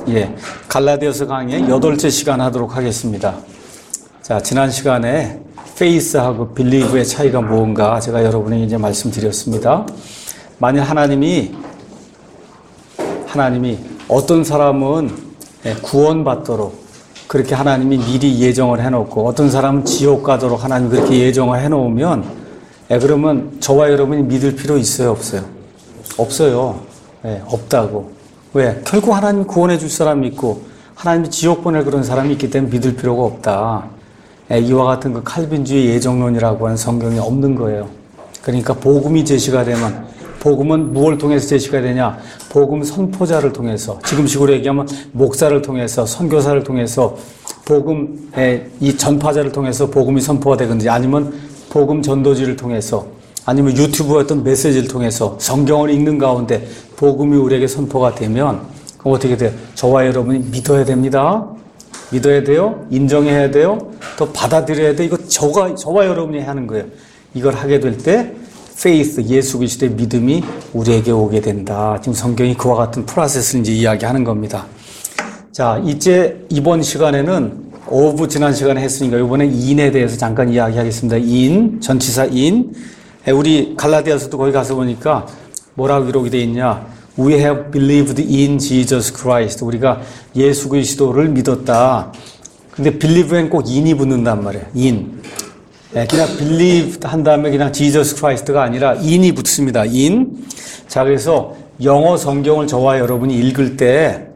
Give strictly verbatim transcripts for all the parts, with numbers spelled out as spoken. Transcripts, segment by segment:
예, 갈라디아서 강의 여덟째 시간 하도록 하겠습니다. 자, 지난 시간에 faith하고 believe의 차이가 뭔가 제가 여러분에게 이제 말씀드렸습니다. 만일 하나님이 하나님이 어떤 사람은 구원받도록 그렇게 하나님이 미리 예정을 해놓고 어떤 사람은 지옥 가도록 하나님이 그렇게 예정을 해놓으면 예, 그러면 저와 여러분이 믿을 필요 있어요, 없어요? 없어요. 예, 없다고. 왜? 결국 하나님이 구원해 줄 사람이 있고 하나님이 지옥 보낼 그런 사람이 있기 때문에 믿을 필요가 없다. 예, 이와 같은 그 칼빈주의 예정론이라고 하는 성경이 없는 거예요. 그러니까 복음이 제시가 되면 복음은 무엇을 통해서 제시가 되냐? 복음 선포자를 통해서, 지금식으로 얘기하면 목사를 통해서, 선교사를 통해서, 복음의 이 전파자를 통해서 복음이 선포가 되든지, 아니면 복음 전도지를 통해서, 아니면 유튜브의 어떤 메시지를 통해서 성경을 읽는 가운데 복음이 우리에게 선포가 되면 그럼 어떻게 돼요? 저와 여러분이 믿어야 됩니다. 믿어야 돼요. 인정해야 돼요. 또 받아들여야 돼요. 이거 저가, 저와 여러분이 하는 거예요. 이걸 하게 될 때 faith, 예수 그리스도의 믿음이 우리에게 오게 된다. 지금 성경이 그와 같은 프로세스를 이제 이야기하는 겁니다. 자, 이제 이번 시간에는 of 지난 시간에 했으니까 이번에 in에 대해서 잠깐 이야기하겠습니다. in, 전치사 in. 우리 갈라디아서도 거기 가서 보니까 뭐라고 기록이 되어 있냐? We have believed in Jesus Christ. 우리가 예수 그리스도를 믿었다. 근데 believe엔 꼭 in이 붙는단 말이에요. in. 그냥 believe 한 다음에 그냥 Jesus Christ가 아니라 in이 붙습니다. in. 자, 그래서 영어 성경을 저와 여러분이 읽을 때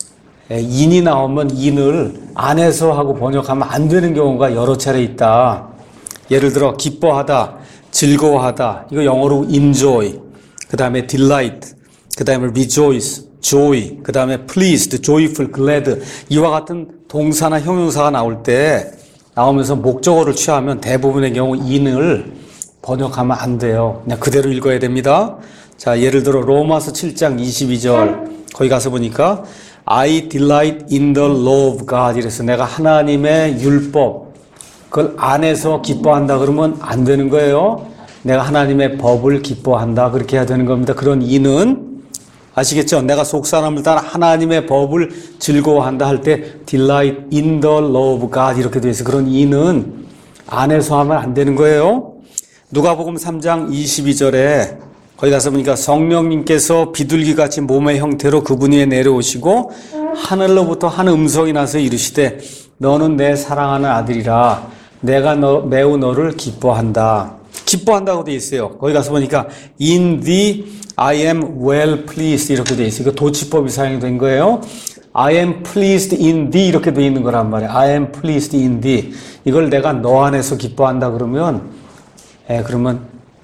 in이 나오면 in을 안에서 하고 번역하면 안 되는 경우가 여러 차례 있다. 예를 들어 기뻐하다, 즐거워하다. 이거 영어로 enjoy. 그 다음에 delight. 그 다음에 rejoice, joy. 그 다음에 pleased, joyful, glad. 이와 같은 동사나 형용사가 나올 때 나오면서 목적어를 취하면 대부분의 경우 in을 번역하면 안 돼요. 그냥 그대로 읽어야 됩니다. 자, 예를 들어 로마서 칠 장 이십이 절 거기 가서 보니까 I delight in the law of God 이래서 내가 하나님의 율법 그걸 안에서 기뻐한다 그러면 안 되는 거예요. 내가 하나님의 법을 기뻐한다 그렇게 해야 되는 겁니다. 그런 in은 아시겠죠? 내가 속 사람을 따라 하나님의 법을 즐거워한다 할 때 delight in the law of God 이렇게 되어 있어요. 그런 in은 안에서 하면 안 되는 거예요. 누가복음 삼 장 이십이 절에 거기 가서 보니까 성령님께서 비둘기같이 몸의 형태로 그분 위에 내려오시고 하늘로부터 한 음성이 나서 이르시되 너는 내 사랑하는 아들이라 내가 너, 매우 너를 기뻐한다. 기뻐한다고 되어 있어요. 거기 가서 보니까 in thee I am well pleased 이렇게 되어 있어요. 이거 도치법이 사용이 된 거예요. I am pleased in thee 이렇게 되어 있는 거란 말이에요. I am pleased in thee. 이걸 내가 너 안에서 기뻐한다 그러면 예, 그러면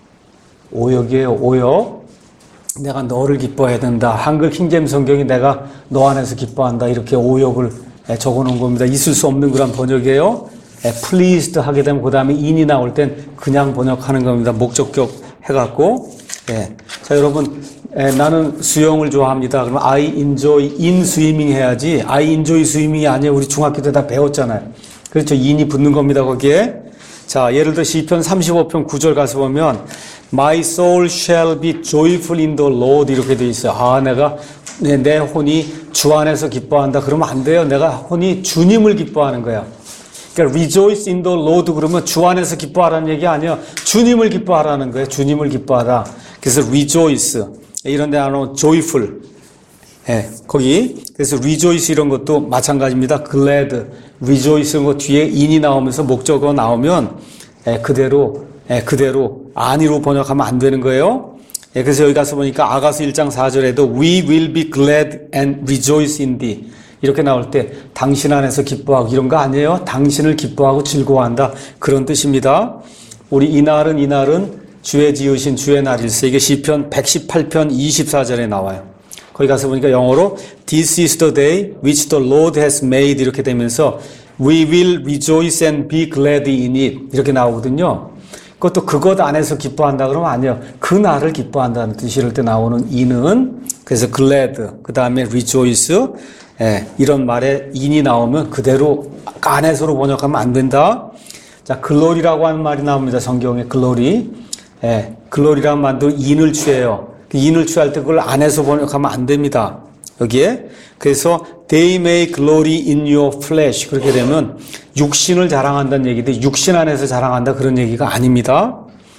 오역이에요. 오역. 내가 너를 기뻐해야 된다. 한글 킹제임 성경이 내가 너 안에서 기뻐한다. 이렇게 오역을 예, 적어놓은 겁니다. 있을 수 없는 그런 번역이에요. 예, pleased 하게 되면 그 다음에 in이 나올 땐 그냥 번역하는 겁니다. 목적격 해갖고. 예. 자, 여러분, 에, 나는 수영을 좋아합니다. 그러면 I enjoy in swimming 해야지. I enjoy swimming이 아니에요. 우리 중학교 때 다 배웠잖아요. 그렇죠. in이 붙는 겁니다. 거기에. 자, 예를 들어 시편 삼십오 편 구 절 가서 보면 My soul shall be joyful in the Lord 이렇게 되어 있어요. 아, 내가 내, 내 혼이 주 안에서 기뻐한다. 그러면 안 돼요. 내가 혼이 주님을 기뻐하는 거야. 그러니까 rejoice in the Lord 그러면 주 안에서 기뻐하라는 얘기 아니에요. 주님을 기뻐하라는 거예요. 주님을 기뻐하라. 그래서 rejoice 이런 데 나오는 joyful 예, 거기 그래서 rejoice 이런 것도 마찬가지입니다. glad, rejoice 이런 거 뒤에 in이 나오면서 목적어 나오면 예, 그대로 예, 그대로 안위로 번역하면 안 되는 거예요. 예, 그래서 여기 가서 보니까 아가서 일 장 사 절에도 we will be glad and rejoice in thee 이렇게 나올 때 당신 안에서 기뻐하고 이런 거 아니에요. 당신을 기뻐하고 즐거워한다 그런 뜻입니다. 우리 이날은 이날은 주의 지으신 주의 날일세. 이게 시편 백십팔 편 이십사 절에 나와요. 거기 가서 보니까 영어로 This is the day which the Lord has made 이렇게 되면서 We will rejoice and be glad in it 이렇게 나오거든요. 그것도 그것 안에서 기뻐한다 그러면 아니에요. 그 날을 기뻐한다는 뜻이 이럴 때 나오는 in은 그래서 glad 그 다음에 rejoice 예, 이런 말에 in이 나오면 그대로 안에서로 번역하면 안 된다. 자, glory라고 하는 말이 나옵니다. 성경에 glory. 예, 글로리라는 말도 인을 취해요. 인을 취할 때 그걸 안에서 번역하면 안 됩니다. 여기에. 그래서 they may glory in your flesh. 그렇게 되면 육신을 자랑한다는 얘기인데 육신 안에서 자랑한다 그런 얘기가 아닙니다.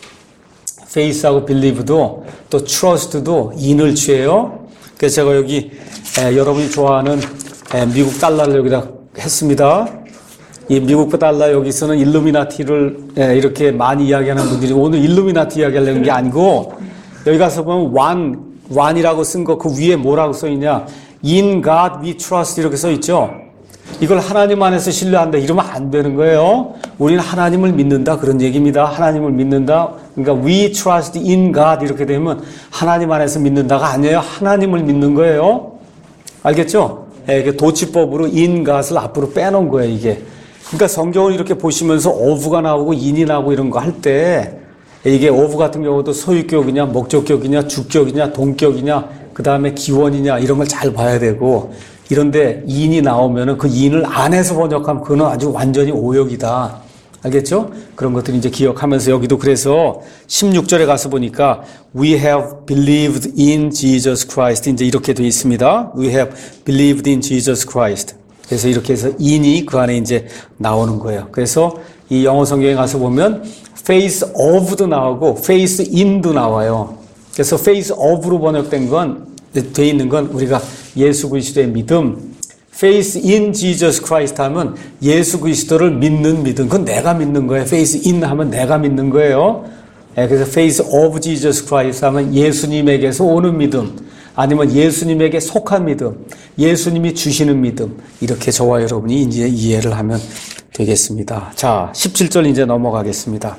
faith하고 believe도 또 trust도 인을 취해요. 그래서 제가 여기 에, 여러분이 좋아하는 에, 미국 달러를 여기다 했습니다. 이 미국 달러 여기서는 일루미나티를 에, 이렇게 많이 이야기하는 분들이 오늘 일루미나티 이야기하려는 게 아니고 여기 가서 보면 one, one이라고 쓴 거 그 위에 뭐라고 써 있냐? In God we trust 이렇게 써 있죠. 이걸 하나님 안에서 신뢰한다 이러면 안 되는 거예요. 우리는 하나님을 믿는다 그런 얘기입니다. 하나님을 믿는다. 그러니까 we trust in God 이렇게 되면 하나님 안에서 믿는다가 아니에요. 하나님을 믿는 거예요. 알겠죠? 예, 도치법으로 in God을 앞으로 빼놓은 거예요, 이게. 그러니까 성경을 이렇게 보시면서 of가 나오고 in이 나오고 이런 거 할 때 이게 of 같은 경우도 소유격이냐, 목적격이냐, 주격이냐, 동격이냐, 그 다음에 기원이냐 이런 걸 잘 봐야 되고 이런데 in이 나오면은 그 in을 안에서 번역하면 그거는 아주 완전히 오역이다. 알겠죠? 그런 것들 이제 기억하면서 여기도 그래서 십육 절에 가서 보니까 we have believed in Jesus Christ 이제 이렇게 되어 있습니다. we have believed in Jesus Christ. 그래서 이렇게 해서 in이 그 안에 이제 나오는 거예요. 그래서 이 영어 성경에 가서 보면 face of도 나오고 face in도 나와요. 그래서 face of로 번역된 건, 돼 있는 건 우리가 예수 그리스도의 믿음, face in Jesus Christ 하면 예수 그리스도를 믿는 믿음. 그건 내가 믿는 거예요. face in 하면 내가 믿는 거예요. 그래서 face of Jesus Christ 하면 예수님에게서 오는 믿음. 아니면 예수님에게 속한 믿음. 예수님이 주시는 믿음. 이렇게 저와 여러분이 이제 이해를 하면 되겠습니다. 자, 십칠 절 이제 넘어가겠습니다.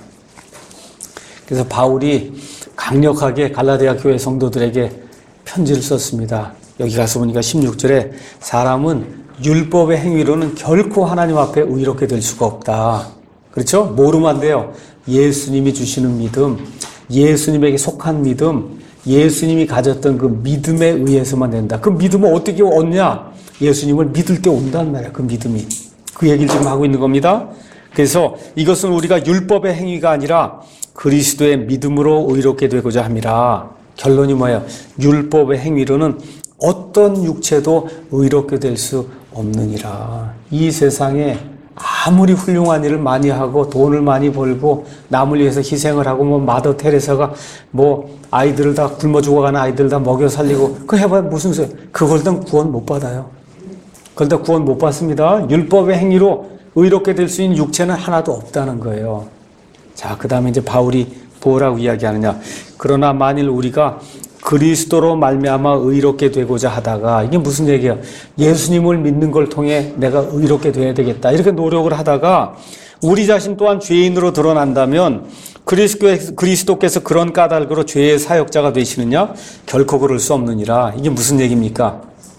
그래서 바울이 강력하게 갈라디아 교회 성도들에게 편지를 썼습니다. 여기 가서 보니까 십육 절에 사람은 율법의 행위로는 결코 하나님 앞에 의롭게 될 수가 없다. 그렇죠? 뭐로만 안 돼요? 예수님이 주시는 믿음, 예수님에게 속한 믿음, 예수님이 가졌던 그 믿음에 의해서만 된다. 그 믿음을 어떻게 얻냐? 예수님을 믿을 때 온단 말이야. 그 믿음이. 그 얘기를 지금 하고 있는 겁니다. 그래서 이것은 우리가 율법의 행위가 아니라 그리스도의 믿음으로 의롭게 되고자 함이라. 결론이 뭐예요? 율법의 행위로는 어떤 육체도 의롭게 될 수 없느니라. 이 세상에 아무리 훌륭한 일을 많이 하고 돈을 많이 벌고 남을 위해서 희생을 하고 뭐 마더 테레사가 뭐 아이들을 다 굶어 죽어가는 아이들 다 먹여 살리고 그거 해봐야 무슨 소리? 그걸 다 구원 못 받아요. 그걸 다 구원 못 받습니다. 율법의 행위로 의롭게 될 수 있는 육체는 하나도 없다는 거예요. 자, 그 다음에 이제 바울이 뭐라고 이야기하느냐. 그러나 만일 우리가 그리스도로 말미암아 의롭게 되고자 하다가 이게 무슨 얘기야? 예수님을 믿는 걸 통해 내가 의롭게 돼야 되겠다. 이렇게 노력을 하다가 우리 자신 또한 죄인으로 드러난다면 그리스도께서, 그리스도께서 그런 까닭으로 죄의 사역자가 되시느냐? 결코 그럴 수 없느니라. 이게 무슨 얘기입니까?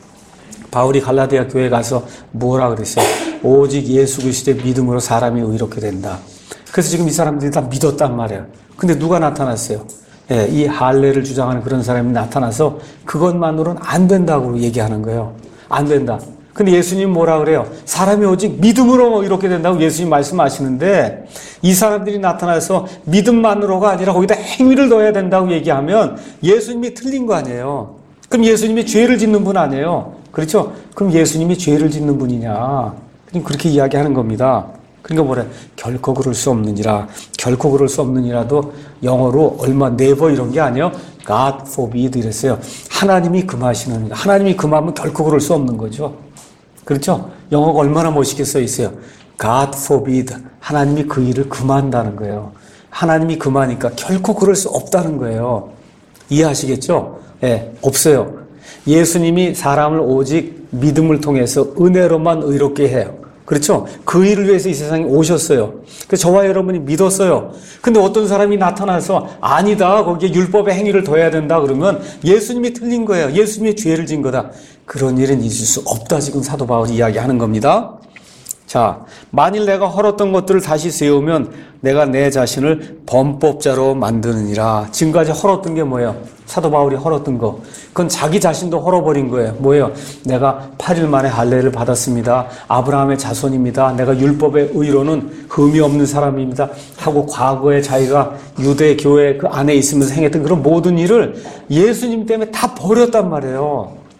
바울이 갈라디아 교회에 가서 뭐라 그랬어요? 오직 예수 그리스도의 믿음으로 사람이 의롭게 된다. 그래서 지금 이 사람들이 다 믿었단 말이에요. 근데 누가 나타났어요? 예, 이 할례를 주장하는 그런 사람이 나타나서 그것만으로는 안 된다고 얘기하는 거예요. 안 된다. 근데 예수님 뭐라 그래요? 사람이 오직 믿음으로 이렇게 된다고 예수님 말씀하시는데 이 사람들이 나타나서 믿음만으로가 아니라 거기다 행위를 넣어야 된다고 얘기하면 예수님이 틀린 거 아니에요. 그럼 예수님이 죄를 짓는 분 아니에요. 그렇죠? 그럼 예수님이 죄를 짓는 분이냐? 그럼 그렇게 이야기하는 겁니다. 그러니까 뭐래? 결코 그럴 수 없느니라. 결코 그럴 수 없느니라도 영어로 얼마 never 이런 게 아니에요. God forbid 이랬어요. 하나님이 금하시는, 하나님이 금하면 결코 그럴 수 없는 거죠. 그렇죠? 영어가 얼마나 멋있게 써 있어요. God forbid. 하나님이 그 일을 금한다는 거예요. 하나님이 금하니까 결코 그럴 수 없다는 거예요. 이해하시겠죠? 예, 네, 없어요. 예수님이 사람을 오직 믿음을 통해서 은혜로만 의롭게 해요. 그렇죠? 그 일을 위해서 이 세상에 오셨어요. 그래서 저와 여러분이 믿었어요. 근데 어떤 사람이 나타나서 아니다, 거기에 율법의 행위를 더해야 된다 그러면 예수님이 틀린 거예요. 예수님이 죄를 진 거다. 그런 일은 있을 수 없다. 지금 사도 바울이 이야기하는 겁니다. 자, 만일 내가 헐었던 것들을 다시 세우면 내가 내 자신을 범법자로 만드느니라. 지금까지 헐었던 게 뭐예요? 사도 바울이 헐었던 거. 그건 자기 자신도 헐어버린 거예요. 뭐예요? 내가 팔 일 만에 할례를 받았습니다. 아브라함의 자손입니다. 내가 율법의 의로는 흠이 없는 사람입니다. 하고 과거에 자기가 유대 교회 그 안에 있으면서 행했던 그런 모든 일을 예수님 때문에 다 버렸단 말이에요.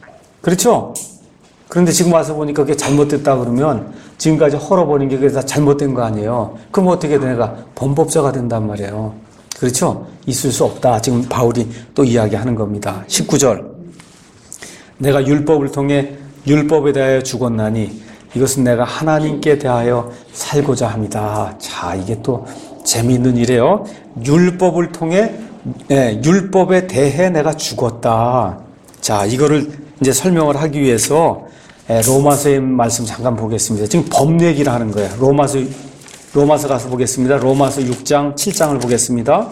그렇죠? 그런데 지금 와서 보니까 그게 잘못됐다 그러면 지금까지 헐어버린 게 그게 다 잘못된 거 아니에요. 그럼 어떻게 돼? 내가 범법자가 된단 말이에요. 그렇죠? 있을 수 없다. 지금 바울이 또 이야기하는 겁니다. 십구 절. 내가 율법을 통해 율법에 대하여 죽었나니 이것은 내가 하나님께 대하여 살고자 합니다. 자, 이게 또 재미있는 일이에요. 율법을 통해 네, 율법에 대해 내가 죽었다. 자, 이거를 이제 설명을 하기 위해서 로마서의 말씀 잠깐 보겠습니다. 지금 법 얘기를 하는 거예요. 로마서, 로마서 가서 보겠습니다. 로마서 육 장, 칠 장을 보겠습니다.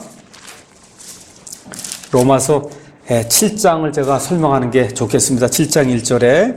로마서 칠 장을 제가 설명하는 게 좋겠습니다. 칠 장 일 절에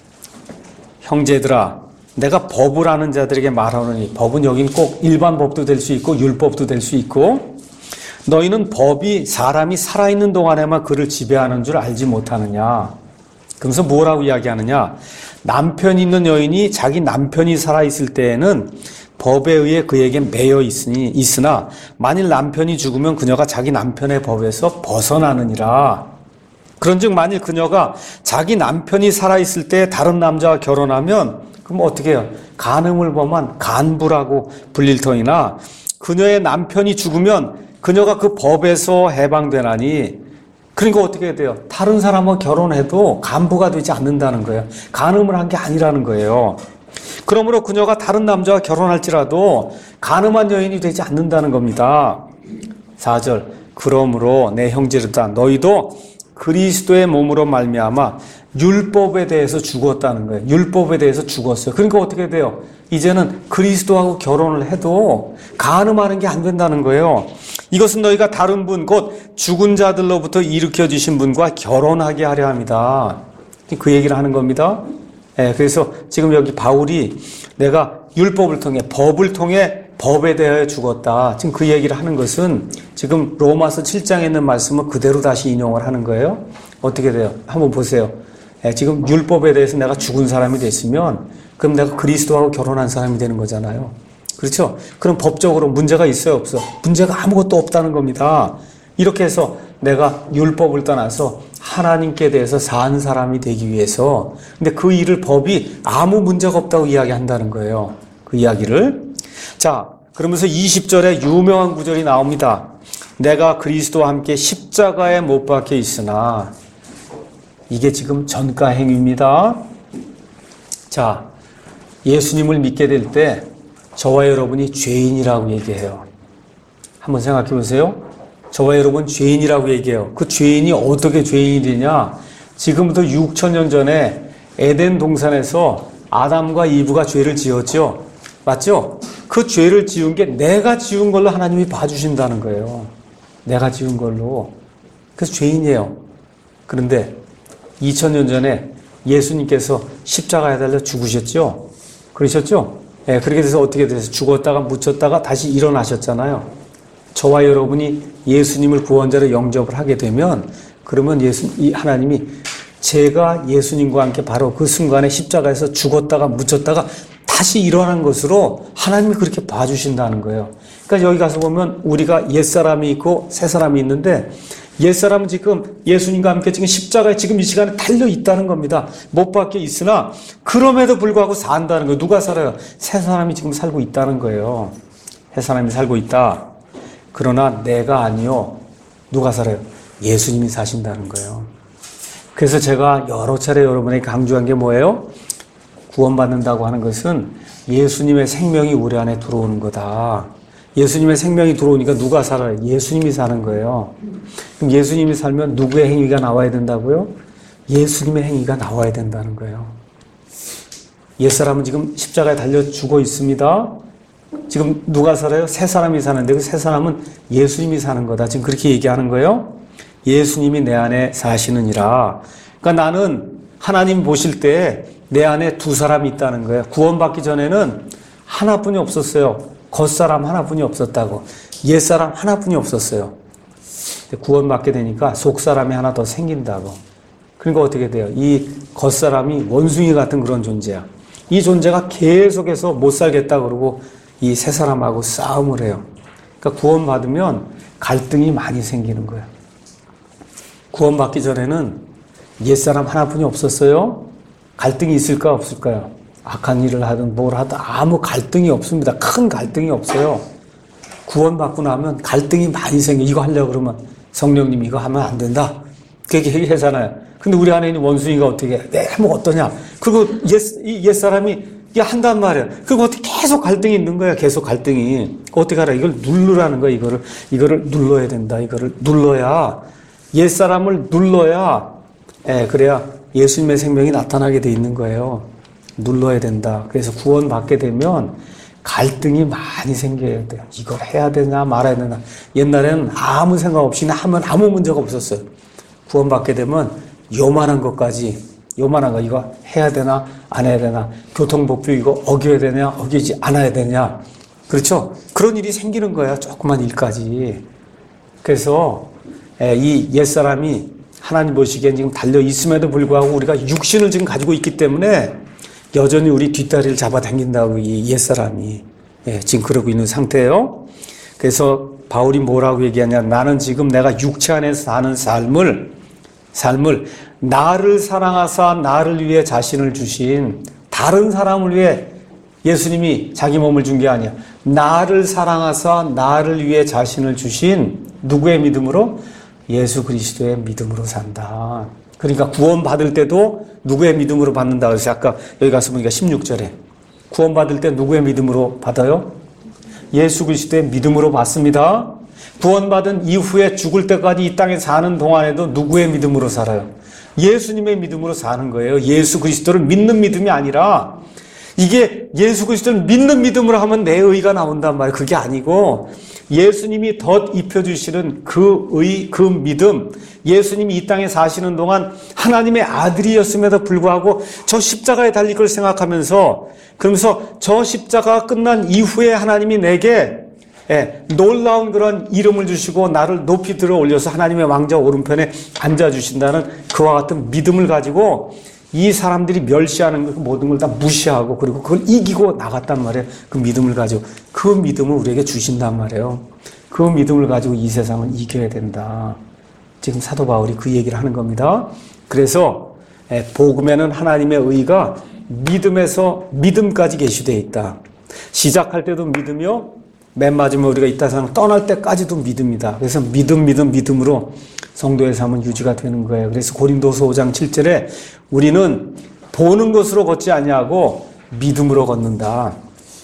형제들아, 내가 법을 아는 자들에게 말하노니, 법은 여긴 꼭 일반 법도 될 수 있고 율법도 될 수 있고, 너희는 법이 사람이 살아있는 동안에만 그를 지배하는 줄 알지 못하느냐. 그러면서 뭐라고 이야기하느냐. 남편이 있는 여인이 자기 남편이 살아있을 때에는 법에 의해 그에게 매여 있으니, 있으나 만일 남편이 죽으면 그녀가 자기 남편의 법에서 벗어나느니라. 그런즉 만일 그녀가 자기 남편이 살아있을 때 다른 남자와 결혼하면 그럼 어떻게 해요? 간음을 범한 간부라고 불릴 터이나 그녀의 남편이 죽으면 그녀가 그 법에서 해방되나니, 그러니까 어떻게 돼요? 다른 사람과 결혼해도 간부가 되지 않는다는 거예요. 간음을 한 게 아니라는 거예요. 그러므로 그녀가 다른 남자와 결혼할지라도 간음한 여인이 되지 않는다는 겁니다. 사 절. 그러므로 내 형제들아, 너희도 그리스도의 몸으로 말미암아 율법에 대해서 죽었다는 거예요. 율법에 대해서 죽었어요. 그러니까 어떻게 돼요? 이제는 그리스도하고 결혼을 해도 간음하는 게 안 된다는 거예요. 이것은 너희가 다른 분, 곧 죽은 자들로부터 일으켜 주신 분과 결혼하게 하려 합니다. 그 얘기를 하는 겁니다. 네, 그래서 지금 여기 바울이 내가 율법을 통해, 법을 통해 법에 대하여 죽었다. 지금 그 얘기를 하는 것은 지금 로마서 칠 장에 있는 말씀을 그대로 다시 인용을 하는 거예요. 어떻게 돼요? 한번 보세요. 네, 지금 율법에 대해서 내가 죽은 사람이 됐으면 그럼 내가 그리스도하고 결혼한 사람이 되는 거잖아요. 그렇죠? 그럼 법적으로 문제가 있어요, 없어? 문제가 아무것도 없다는 겁니다. 이렇게 해서 내가 율법을 떠나서 하나님께 대해서 산 사람이 되기 위해서, 근데 그 일을 법이 아무 문제가 없다고 이야기한다는 거예요. 그 이야기를. 자, 그러면서 이십 절에 유명한 구절이 나옵니다. 내가 그리스도와 함께 십자가에 못 박혀 있으나, 이게 지금 전가 행위입니다. 자, 예수님을 믿게 될 때 저와 여러분이 죄인이라고 얘기해요. 한번 생각해 보세요. 저와 여러분 죄인이라고 얘기해요. 그 죄인이 어떻게 죄인이 되냐? 지금부터 육천 년 전에 에덴 동산에서 아담과 이브가 죄를 지었죠. 맞죠? 그 죄를 지은 게 내가 지은 걸로 하나님이 봐주신다는 거예요. 내가 지은 걸로. 그래서 죄인이에요. 그런데 이천 년 전에 예수님께서 십자가에 달려 죽으셨죠? 그러셨죠? 예, 그렇게 돼서 어떻게 돼서 죽었다가 묻혔다가 다시 일어나셨잖아요. 저와 여러분이 예수님을 구원자로 영접을 하게 되면, 그러면 예수, 이 하나님이 제가 예수님과 함께 바로 그 순간에 십자가에서 죽었다가 묻혔다가 다시 일어난 것으로 하나님이 그렇게 봐주신다는 거예요. 그러니까 여기 가서 보면 우리가 옛사람이 있고 새사람이 있는데, 옛사람은 지금 예수님과 함께 지금 십자가에 지금 이 시간에 달려 있다는 겁니다. 못 박혀 있으나 그럼에도 불구하고 산다는 거예요. 누가 살아요? 새사람이 지금 살고 있다는 거예요. 새사람이 살고 있다. 그러나 내가 아니요. 누가 살아요? 예수님이 사신다는 거예요. 그래서 제가 여러 차례 여러분에게 강조한 게 뭐예요? 구원받는다고 하는 것은 예수님의 생명이 우리 안에 들어오는 거다. 예수님의 생명이 들어오니까 누가 살아요? 예수님이 사는 거예요. 그럼 예수님이 살면 누구의 행위가 나와야 된다고요? 예수님의 행위가 나와야 된다는 거예요. 옛사람은 지금 십자가에 달려 죽어 있습니다. 지금 누가 살아요? 새 사람이 사는데 그 새 사람은 예수님이 사는 거다. 지금 그렇게 얘기하는 거예요. 예수님이 내 안에 사시느니라. 그러니까 나는 하나님 보실 때 내 안에 두 사람이 있다는 거예요. 구원받기 전에는 하나뿐이 없었어요. 겉사람 하나뿐이 없었다고. 옛사람 하나뿐이 없었어요. 구원받게 되니까 속사람이 하나 더 생긴다고. 그러니까 어떻게 돼요? 이 겉사람이 원숭이 같은 그런 존재야. 이 존재가 계속해서 못 살겠다 그러고 이 새 사람하고 싸움을 해요. 그러니까 구원받으면 갈등이 많이 생기는 거예요. 구원받기 전에는 옛사람 하나뿐이 없었어요? 갈등이 있을까 없을까요? 악한 일을 하든 뭘 하든 아무 갈등이 없습니다. 큰 갈등이 없어요. 구원받고 나면 갈등이 많이 생겨. 이거 하려고 그러면 성령님 이거 하면 안 된다. 그렇게 얘기하잖아요. 근데 우리 안에 있는 원숭이가 어떻게 해? 내 뭐 어떠냐? 그리고 옛, 이 옛사람이 이게 한단 말이야. 그리고 어떻게 계속 갈등이 있는 거야. 계속 갈등이. 어떻게 하라? 이걸 누르라는 거야. 이거를, 이거를 눌러야 된다. 이거를 눌러야, 옛사람을 눌러야, 예, 그래야 예수님의 생명이 나타나게 돼 있는 거예요. 눌러야 된다. 그래서 구원받게 되면 갈등이 많이 생겨야 돼요. 이걸 해야 되나 말아야 되나. 옛날에는 아무 생각 없이 하면 아무 문제가 없었어요. 구원받게 되면 요만한 것까지, 요만한 거 이거 해야 되나 안 해야 되나. 교통법규 이거 어겨야 되냐 어기지 않아야 되냐. 그렇죠? 그런 일이 생기는 거야. 조그만 일까지. 그래서 이 옛사람이 하나님 보시기엔 지금 달려 있음에도 불구하고 우리가 육신을 지금 가지고 있기 때문에 여전히 우리 뒷다리를 잡아당긴다고 이 옛사람이 예, 지금 그러고 있는 상태예요. 그래서 바울이 뭐라고 얘기하냐. 나는 지금 내가 육체 안에서 사는 삶을 삶을 나를 사랑하사 나를 위해 자신을 주신 다른 사람을 위해 예수님이 자기 몸을 준 게 아니야. 나를 사랑하사 나를 위해 자신을 주신 누구의 믿음으로? 예수 그리스도의 믿음으로 산다. 그러니까 구원받을 때도 누구의 믿음으로 받는다. 그래서 아까 여기 가서 보니까 십육 절에 구원받을 때 누구의 믿음으로 받아요? 예수 그리스도의 믿음으로 받습니다. 구원받은 이후에 죽을 때까지 이 땅에 사는 동안에도 누구의 믿음으로 살아요? 예수님의 믿음으로 사는 거예요. 예수 그리스도를 믿는 믿음이 아니라 이게 예수 그리스도를 믿는 믿음으로 하면 내 의가 나온단 말이에요. 그게 아니고 예수님이 덧 입혀주시는 그 의, 그 믿음, 예수님이 이 땅에 사시는 동안 하나님의 아들이었음에도 불구하고 저 십자가에 달릴 걸 생각하면서 그러면서 저 십자가 끝난 이후에 하나님이 내게 예, 놀라운 그런 이름을 주시고 나를 높이 들어 올려서 하나님의 왕자 오른편에 앉아주신다는 그와 같은 믿음을 가지고 이 사람들이 멸시하는 그 모든 걸 다 무시하고 그리고 그걸 이기고 나갔단 말이에요. 그 믿음을 가지고. 그 믿음을 우리에게 주신단 말이에요. 그 믿음을 가지고 이 세상을 이겨야 된다. 지금 사도 바울이 그 얘기를 하는 겁니다. 그래서 복음에는 하나님의 의가 믿음에서 믿음까지 계시되어 있다. 시작할 때도 믿음이요. 맨 마지막에 우리가 이 세상을 떠날 때까지도 믿음이다. 그래서 믿음, 믿음, 믿음으로 성도의 삶은 유지가 되는 거예요. 그래서 고린도서 오 장 칠 절에 우리는 보는 것으로 걷지 아니하고 믿음으로 걷는다.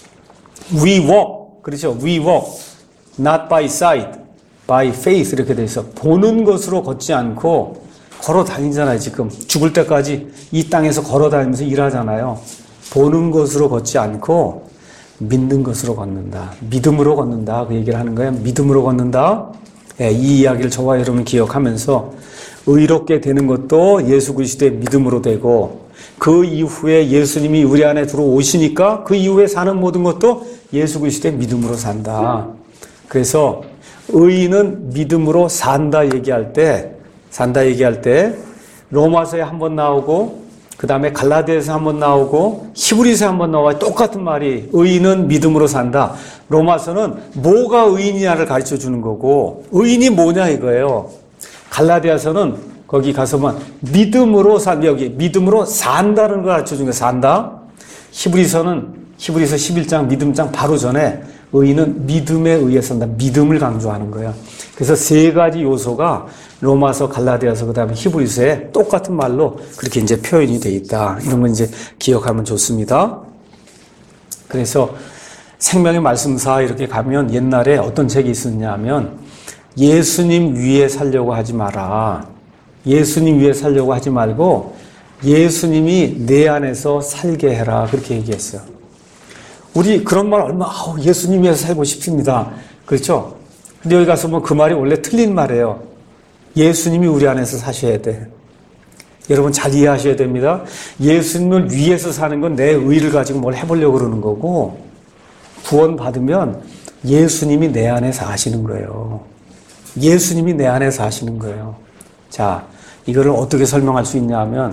We walk, 그렇죠? We walk, not by sight, by faith 이렇게 돼 있어. 보는 것으로 걷지 않고 걸어 다니잖아요. 지금 죽을 때까지 이 땅에서 걸어 다니면서 일하잖아요. 보는 것으로 걷지 않고 믿는 것으로 걷는다. 믿음으로 걷는다. 그 얘기를 하는 거예요. 믿음으로 걷는다. 네, 이 이야기를 저와 여러분 기억하면서 의롭게 되는 것도 예수 그리스도의 믿음으로 되고 그 이후에 예수님이 우리 안에 들어오시니까 그 이후에 사는 모든 것도 예수 그리스도의 믿음으로 산다. 그래서 의인은 믿음으로 산다 얘기할 때 산다 얘기할 때 로마서에 한번 나오고 그 다음에 갈라디아에서 한번 나오고 히브리서에 한번 나와요. 똑같은 말이 의인은 믿음으로 산다. 로마서는 뭐가 의인이냐를 가르쳐 주는 거고 의인이 뭐냐 이거예요. 갈라디아서는 거기 가서만 믿음으로 산 여기 믿음으로 산다는 걸 가르쳐 주는 거예요. 산다. 히브리서는 히브리서 십일 장 믿음장 바로 전에 의인은 믿음에 의해 산다. 믿음을 강조하는 거예요. 그래서 세 가지 요소가 로마서, 갈라디아서, 그 다음에 히브리서에 똑같은 말로 그렇게 이제 표현이 돼 있다. 이런 건 이제 기억하면 좋습니다. 그래서 생명의 말씀사 이렇게 가면 옛날에 어떤 책이 있었냐면 예수님 위에 살려고 하지 마라. 예수님 위에 살려고 하지 말고 예수님이 내 안에서 살게 해라. 그렇게 얘기했어요. 우리 그런 말 얼마, 아우, 예수님 위해서 살고 싶습니다. 그렇죠? 근데 여기 가서 보면 그 말이 원래 틀린 말이에요. 예수님이 우리 안에서 사셔야 돼. 여러분 잘 이해하셔야 됩니다. 예수님을 위해서 사는 건 내 의를 가지고 뭘 해보려고 그러는 거고 구원받으면 예수님이 내 안에 사시는 거예요. 예수님이 내 안에 사시는 거예요. 자, 이거를 어떻게 설명할 수 있냐 하면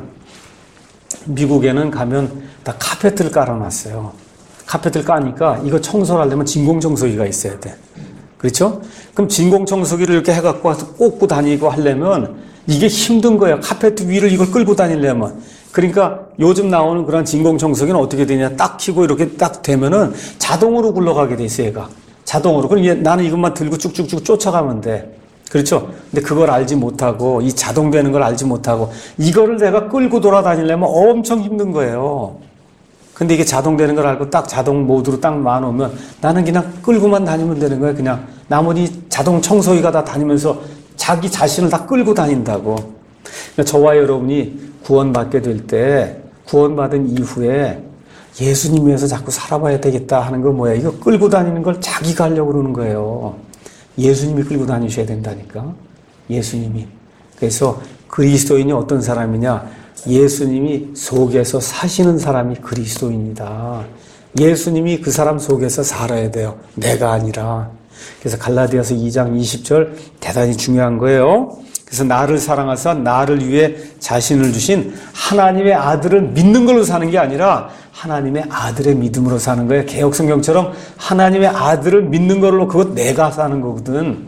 미국에는 가면 다 카페트를 깔아놨어요. 카페트를 까니까 이거 청소를 하려면 진공청소기가 있어야 돼. 그렇죠? 그럼 진공청소기를 이렇게 해갖고 꽂고 다니고 하려면 이게 힘든 거예요. 카페트 위를 이걸 끌고 다니려면. 그러니까 요즘 나오는 그런 진공청소기는 어떻게 되냐. 딱 켜고 이렇게 딱 되면은 자동으로 굴러가게 돼 있어요, 얘가. 자동으로. 그럼 얘, 나는 이것만 들고 쭉쭉쭉 쫓아가면 돼. 그렇죠? 근데 그걸 알지 못하고, 이 자동되는 걸 알지 못하고, 이거를 내가 끌고 돌아다니려면 엄청 힘든 거예요. 근데 이게 자동되는 걸 알고 딱 자동 모드로 딱 놔놓으면 나는 그냥 끌고만 다니면 되는 거예요. 그냥 나머지 자동 청소기가 다 다니면서 자기 자신을 다 끌고 다닌다고. 그러니까 저와 여러분이 구원받게 될 때, 구원받은 이후에 예수님 위해서 자꾸 살아봐야 되겠다 하는 거 뭐야? 이거 끌고 다니는 걸 자기가 하려고 그러는 거예요. 예수님이 끌고 다니셔야 된다니까. 예수님이. 그래서 그리스도인이 어떤 사람이냐? 예수님이 속에서 사시는 사람이 그리스도인이다. 예수님이 그 사람 속에서 살아야 돼요. 내가 아니라. 그래서 갈라디아서 이 장 이십 절 대단히 중요한 거예요. 그래서 나를 사랑하사 나를 위해 자신을 주신 하나님의 아들을 믿는 걸로 사는 게 아니라 하나님의 아들의 믿음으로 사는 거예요. 개역성경처럼 하나님의 아들을 믿는 걸로 그것 내가 사는 거거든.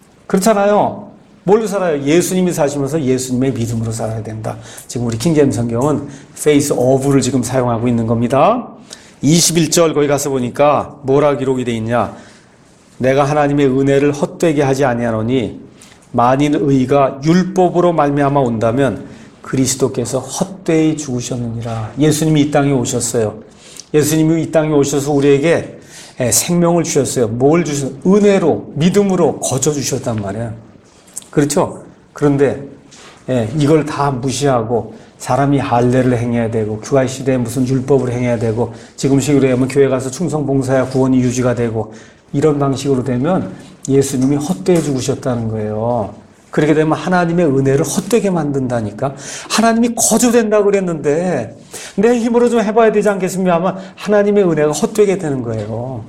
그렇잖아요. 뭘로 살아요? 예수님이 사시면서 예수님의 믿음으로 살아야 된다. 지금 우리 킹제임스 성경은 face of를 지금 사용하고 있는 겁니다. 이십일 절 거기 가서 보니까 뭐라 기록이 되어 있냐? 내가 하나님의 은혜를 헛되게 하지 아니하노니 만일 의가 율법으로 말미암아 온다면 그리스도께서 헛되이 죽으셨느니라. 예수님이 이 땅에 오셨어요. 예수님이 이 땅에 오셔서 우리에게 생명을 주셨어요. 뭘 주셨어요? 은혜로, 믿음으로 거저 주셨단 말이에요. 그렇죠? 그런데 예, 이걸 다 무시하고 사람이 할례를 행해야 되고 교회 시대에 무슨 율법을 행해야 되고 지금식으로 하면 교회 가서 충성 봉사야 구원이 유지가 되고 이런 방식으로 되면 예수님이 헛되이 죽으셨다는 거예요. 그렇게 되면 하나님의 은혜를 헛되게 만든다니까. 하나님이 거저된다고 그랬는데 내 힘으로 좀 해봐야 되지 않겠습니까? 아마 하나님의 은혜가 헛되게 되는 거예요.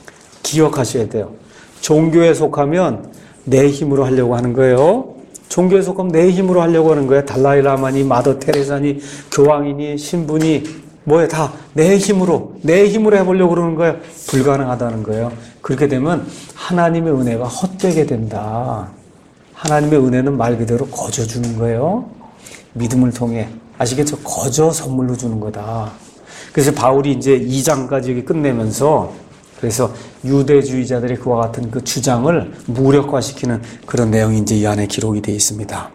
기억하셔야 돼요. 종교에 속하면 내 힘으로 하려고 하는 거예요. 종교에 속하면 내 힘으로 하려고 하는 거예요. 달라이라마니, 마더 테레사니, 교황이니, 신부니, 뭐야, 다 내 힘으로, 내 힘으로 해보려고 그러는 거예요. 불가능하다는 거예요. 그렇게 되면 하나님의 은혜가 헛되게 된다. 하나님의 은혜는 말 그대로 거저 주는 거예요. 믿음을 통해. 아시겠죠? 거저 선물로 주는 거다. 그래서 바울이 이제 이 장까지 여기 끝내면서 그래서 유대주의자들의 그와 같은 그 주장을 무력화시키는 그런 내용이 이제 이 안에 기록이 되어 있습니다.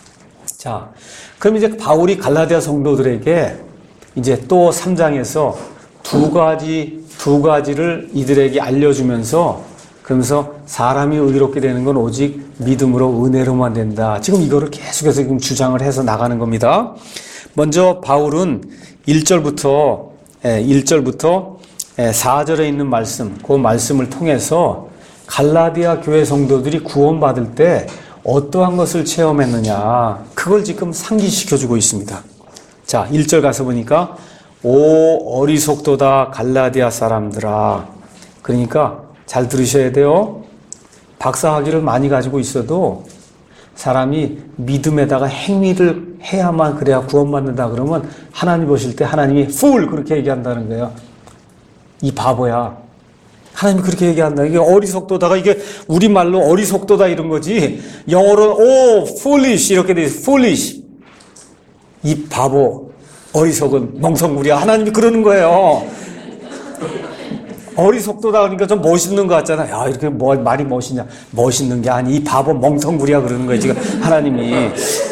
자, 그럼 이제 바울이 갈라디아 성도들에게 이제 또 삼 장에서 두 가지, 두 가지를 이들에게 알려주면서 그러면서 사람이 의롭게 되는 건 오직 믿음으로 은혜로만 된다. 지금 이거를 계속해서 지금 주장을 해서 나가는 겁니다. 먼저 바울은 일 절부터, 일 절부터 사 절에 있는 말씀, 그 말씀을 통해서 갈라디아 교회 성도들이 구원받을 때 어떠한 것을 체험했느냐, 그걸 지금 상기시켜주고 있습니다. 자, 일 절 가서 보니까 오 어리석도다 갈라디아 사람들아. 그러니까 잘 들으셔야 돼요. 박사학위를 많이 가지고 있어도 사람이 믿음에다가 행위를 해야만 그래야 구원받는다 그러면 하나님 보실 때 하나님이 fool 그렇게 얘기한다는 거예요. 이 바보야. 하나님이 그렇게 얘기한다. 이게 어리석도다가 이게 우리말로 어리석도다 이런 거지. 영어로는 오 foolish 이렇게 돼 있어. foolish. 이 바보, 어리석은 멍석무리야. 하나님이 그러는 거예요. 어리석도다 그러니까 좀 멋있는 것 같잖아. 야, 이렇게 뭐, 말이 멋있냐. 멋있는 게 아니, 이 바보 멍석무리야 그러는 거예요. 지금 하나님이.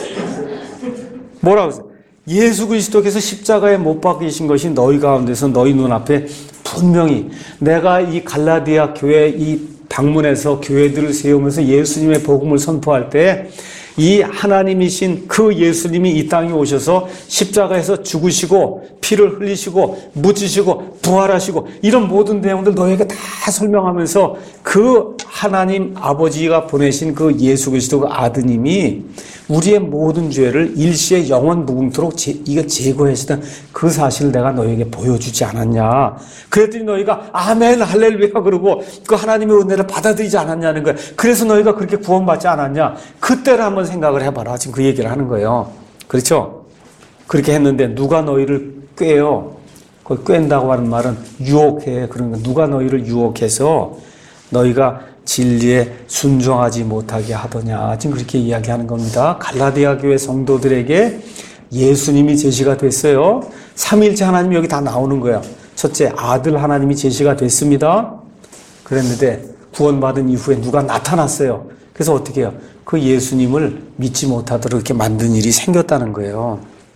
뭐라고 했어요? 예수 그리스도께서 십자가에 못 박히신 것이 너희 가운데서 너희 눈앞에 분명히 내가 이 갈라디아 교회 이 방문해서 교회들을 세우면서 예수님의 복음을 선포할 때 이 하나님이신 그 예수님이 이 땅에 오셔서 십자가에서 죽으시고 피를 흘리시고 묻히시고 부활하시고 이런 모든 내용들 너에게 다 설명하면서 그 하나님 아버지가 보내신 그 예수 그리스도 그 아드님이 우리의 모든 죄를 일시에 영원 무궁토록 제, 이거 제거하시던 그 사실을 내가 너에게 보여주지 않았냐. 그랬더니 너희가 아멘 할렐루야 그러고 그 하나님의 은혜를 받아들이지 않았냐는 거야. 그래서 너희가 그렇게 구원받지 않았냐. 그때를 한번 생각을 해봐라. 지금 그 얘기를 하는 거예요. 그렇죠? 그렇게 했는데 누가 너희를 꾀요. 그 꾀는다고 하는 말은 유혹해. 그런 거. 누가 너희를 유혹해서 너희가 진리에 순종하지 못하게 하더냐. 지금 그렇게 이야기하는 겁니다. 갈라디아 교회 성도들에게 예수님이 제시가 됐어요. 삼위일체 하나님이 여기 다 나오는 거야. 첫째, 아들 하나님이 제시가 됐습니다. 그랬는데 구원받은 이후에 누가 나타났어요. 그래서 어떻게 해요? 그 예수님을 믿지 못하도록 이렇게 만든 일이 생겼다는 거예요.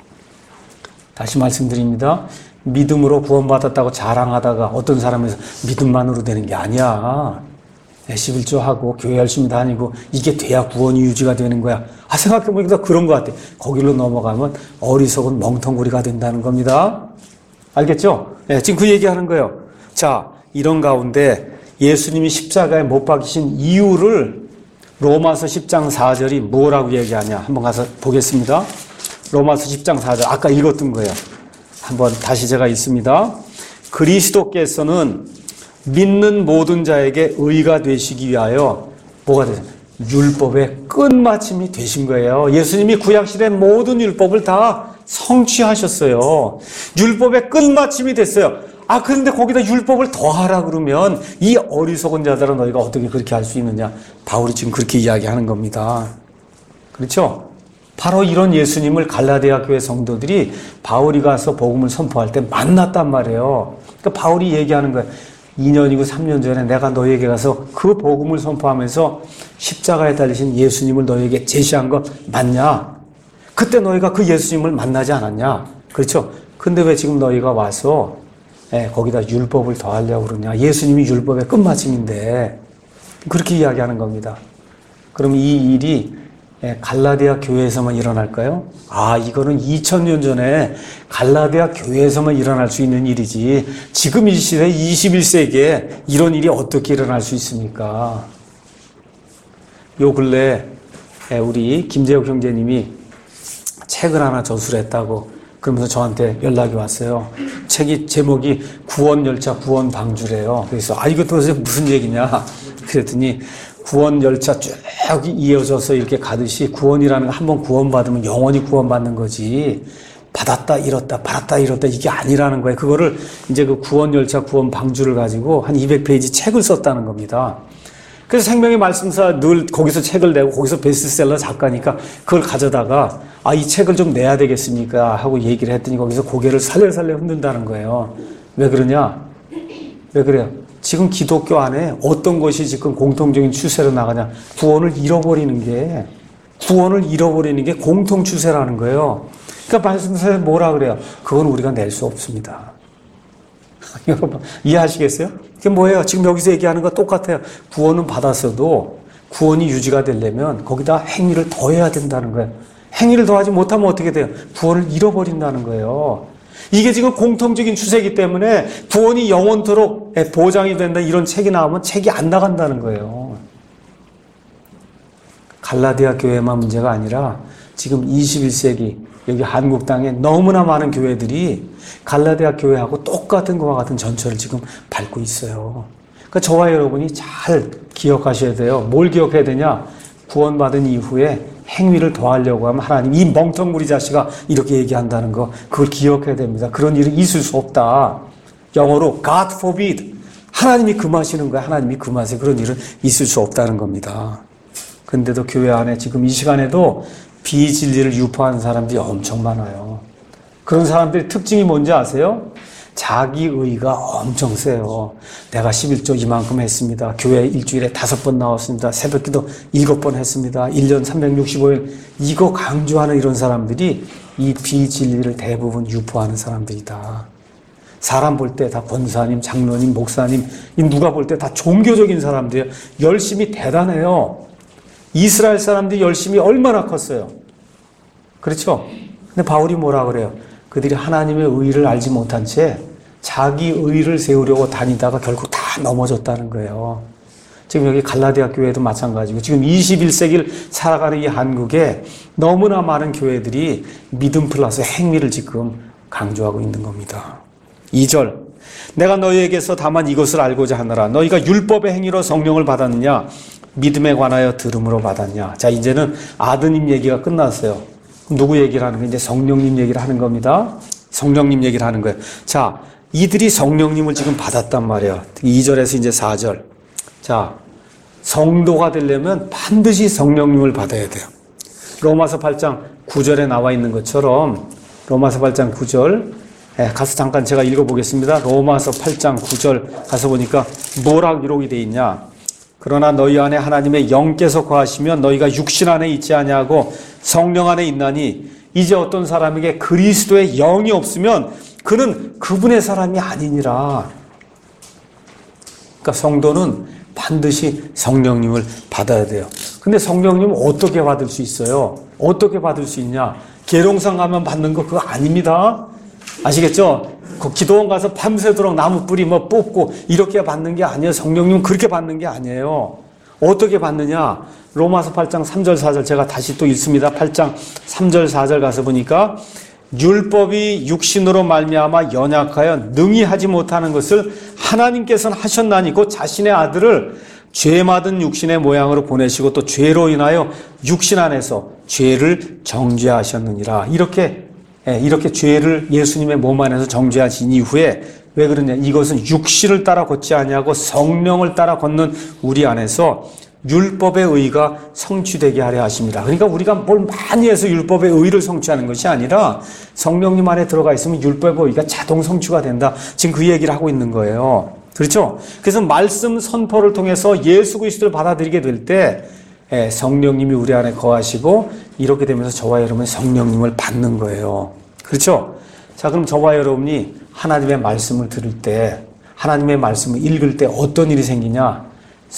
다시 말씀드립니다. 믿음으로 구원받았다고 자랑하다가 어떤 사람에서 믿음만으로 되는 게 아니야. 십일조 하고 교회 열심히 다니고 이게 돼야 구원이 유지가 되는 거야. 아, 생각해보니까 그런 것 같아. 거기로 넘어가면 어리석은 멍텅구리가 된다는 겁니다. 알겠죠? 네, 지금 그 얘기하는 거예요. 자, 이런 가운데 예수님이 십자가에 못 박히신 이유를 로마서 십 장 사 절이 뭐라고 얘기하냐. 한번 가서 보겠습니다. 로마서 십 장 사 절. 아까 읽었던 거예요. 한번 다시 제가 읽습니다. 그리스도께서는 믿는 모든 자에게 의가 되시기 위하여 뭐가 되죠? 율법의 끝마침이 되신 거예요. 예수님이 구약시대 모든 율법을 다 성취하셨어요. 율법의 끝마침이 됐어요. 아, 그런데 거기다 율법을 더하라 그러면 이 어리석은 자들아 너희가 어떻게 그렇게 할 수 있느냐. 바울이 지금 그렇게 이야기하는 겁니다. 그렇죠? 바로 이런 예수님을 갈라디아 교회 성도들이 바울이 가서 복음을 선포할 때 만났단 말이에요. 그러니까 바울이 얘기하는 거예요. 이 년이고 삼 년 전에 내가 너희에게 가서 그 복음을 선포하면서 십자가에 달리신 예수님을 너희에게 제시한 거 맞냐? 그때 너희가 그 예수님을 만나지 않았냐? 그렇죠? 근데 왜 지금 너희가 와서 예, 거기다 율법을 더하려고 그러냐? 예수님이 율법의 끝마침인데 그렇게 이야기하는 겁니다. 그럼 이 일이 갈라디아 교회에서만 일어날까요? 아, 이거는 이천 년 전에 갈라디아 교회에서만 일어날 수 있는 일이지 지금 이 시대 이십일 세기에 이런 일이 어떻게 일어날 수 있습니까? 요 근래 우리 김재욱 형제님이 책을 하나 저술했다고 그러면서 저한테 연락이 왔어요. 책이 제목이 구원열차 구원방주래요. 그래서 아, 이것도 무슨 얘기냐 그랬더니 구원열차 쭉 이어져서 이렇게 가듯이 구원이라는 거 한번 구원받으면 영원히 구원받는 거지 받았다 잃었다 받았다 잃었다 이게 아니라는 거예요. 그거를 이제 그 구원열차 구원방주를 가지고 한 이백 페이지 책을 썼다는 겁니다. 그래서 생명의 말씀사 늘 거기서 책을 내고 거기서 베스트셀러 작가니까 그걸 가져다가 아, 이 책을 좀 내야 되겠습니까 하고 얘기를 했더니 거기서 고개를 살려살려 흔든다는 거예요. 왜 그러냐? 왜 그래요? 지금 기독교 안에 어떤 것이 지금 공통적인 추세로 나가냐? 구원을 잃어버리는 게, 구원을 잃어버리는 게 공통 추세라는 거예요. 그러니까 말씀사에 뭐라 그래요? 그건 우리가 낼 수 없습니다. 여러분, 이해하시겠어요? 그게 뭐예요? 지금 여기서 얘기하는 거 똑같아요. 구원은 받았어도 구원이 유지가 되려면 거기다 행위를 더해야 된다는 거예요. 행위를 더하지 못하면 어떻게 돼요? 구원을 잃어버린다는 거예요. 이게 지금 공통적인 추세이기 때문에 구원이 영원토록 보장이 된다 이런 책이 나오면 책이 안 나간다는 거예요. 갈라디아 교회만 문제가 아니라 지금 이십일 세기 여기 한국 땅에 너무나 많은 교회들이 갈라디아 교회하고 똑같은 것과 같은 전철을 지금 밟고 있어요. 그러니까 저와 여러분이 잘 기억하셔야 돼요. 뭘 기억해야 되냐? 구원받은 이후에 행위를 더하려고 하면 하나님 이 멍텅구리 자식아 이렇게 얘기한다는 거 그걸 기억해야 됩니다. 그런 일은 있을 수 없다. 영어로 God forbid. 하나님이 금하시는 거야. 하나님이 금하세요. 그런 일은 있을 수 없다는 겁니다. 근데도 교회 안에 지금 이 시간에도 비진리를 유포하는 사람들이 엄청 많아요. 그런 사람들의 특징이 뭔지 아세요? 자기 의가 엄청 세요. 내가 십일조 이만큼 했습니다. 교회 일주일에 다섯 번 나왔습니다. 새벽기도 일곱 번 했습니다. 일 년 삼백육십오 일 이거 강조하는 이런 사람들이 이 비진리를 대부분 유포하는 사람들이다. 사람 볼 때 다 권사님, 장로님, 목사님 누가 볼 때 다 종교적인 사람들이에요. 열심히 대단해요. 이스라엘 사람들이 열심히 얼마나 컸어요. 그렇죠? 근데 바울이 뭐라 그래요? 그들이 하나님의 의를 알지 못한 채 자기 의를 세우려고 다니다가 결국 다 넘어졌다는 거예요. 지금 여기 갈라디아 교회도 마찬가지고 지금 이십일 세기를 살아가는 이 한국에 너무나 많은 교회들이 믿음 플러스 행위를 지금 강조하고 있는 겁니다. 이 절 내가 너희에게서 다만 이것을 알고자 하노라. 너희가 율법의 행위로 성령을 받았느냐 믿음에 관하여 들음으로 받았냐. 자, 이제는 아드님 얘기가 끝났어요. 누구 얘기를 하는 거예요? 이제 성령님 얘기를 하는 겁니다. 성령님 얘기를 하는 거예요. 자, 이들이 성령님을 지금 받았단 말이에요. 이 절에서 이제 사 절. 자, 성도가 되려면 반드시 성령님을 받아야 돼요. 로마서 팔 장 구 절에 나와 있는 것처럼 로마서 팔 장 구 절 예, 가서 잠깐 제가 읽어보겠습니다. 로마서 팔 장 구 절 가서 보니까 뭐라고 기록이 되어 있냐. 그러나 너희 안에 하나님의 영께서 거하시면 너희가 육신 안에 있지 아니하고 성령 안에 있나니 이제 어떤 사람에게 그리스도의 영이 없으면 그는 그분의 사람이 아니니라. 그러니까 성도는 반드시 성령님을 받아야 돼요. 근데 성령님은 어떻게 받을 수 있어요? 어떻게 받을 수 있냐? 계룡산 가면 받는 거 그거 아닙니다. 아시겠죠? 그 기도원 가서 밤새도록 나무 뿌리 뭐 뽑고 이렇게 받는 게 아니에요. 성령님은 그렇게 받는 게 아니에요. 어떻게 받느냐? 로마서 팔 장 삼 절 사 절 제가 다시 또 읽습니다. 팔 장 삼 절 사 절 가서 보니까 율법이 육신으로 말미암아 연약하여 능히 하지 못하는 것을 하나님께서는 하셨나니 곧 자신의 아들을 죄 맞은 육신의 모양으로 보내시고 또 죄로 인하여 육신 안에서 죄를 정죄하셨느니라. 이렇게 이렇게 죄를 예수님의 몸 안에서 정죄하신 이후에 왜 그러냐? 이것은 육신을 따라 걷지 아니하고 성령을 따라 걷는 우리 안에서 율법의 의가 성취되게 하려 하십니다. 그러니까 우리가 뭘 많이 해서 율법의 의를 성취하는 것이 아니라 성령님 안에 들어가 있으면 율법의 의가 자동 성취가 된다. 지금 그 얘기를 하고 있는 거예요. 그렇죠? 그래서 말씀 선포를 통해서 예수 그리스도를 받아들이게 될 때 성령님이 우리 안에 거하시고 이렇게 되면서 저와 여러분이 성령님을 받는 거예요. 그렇죠? 자, 그럼 저와 여러분이 하나님의 말씀을 들을 때, 하나님의 말씀을 읽을 때 어떤 일이 생기냐?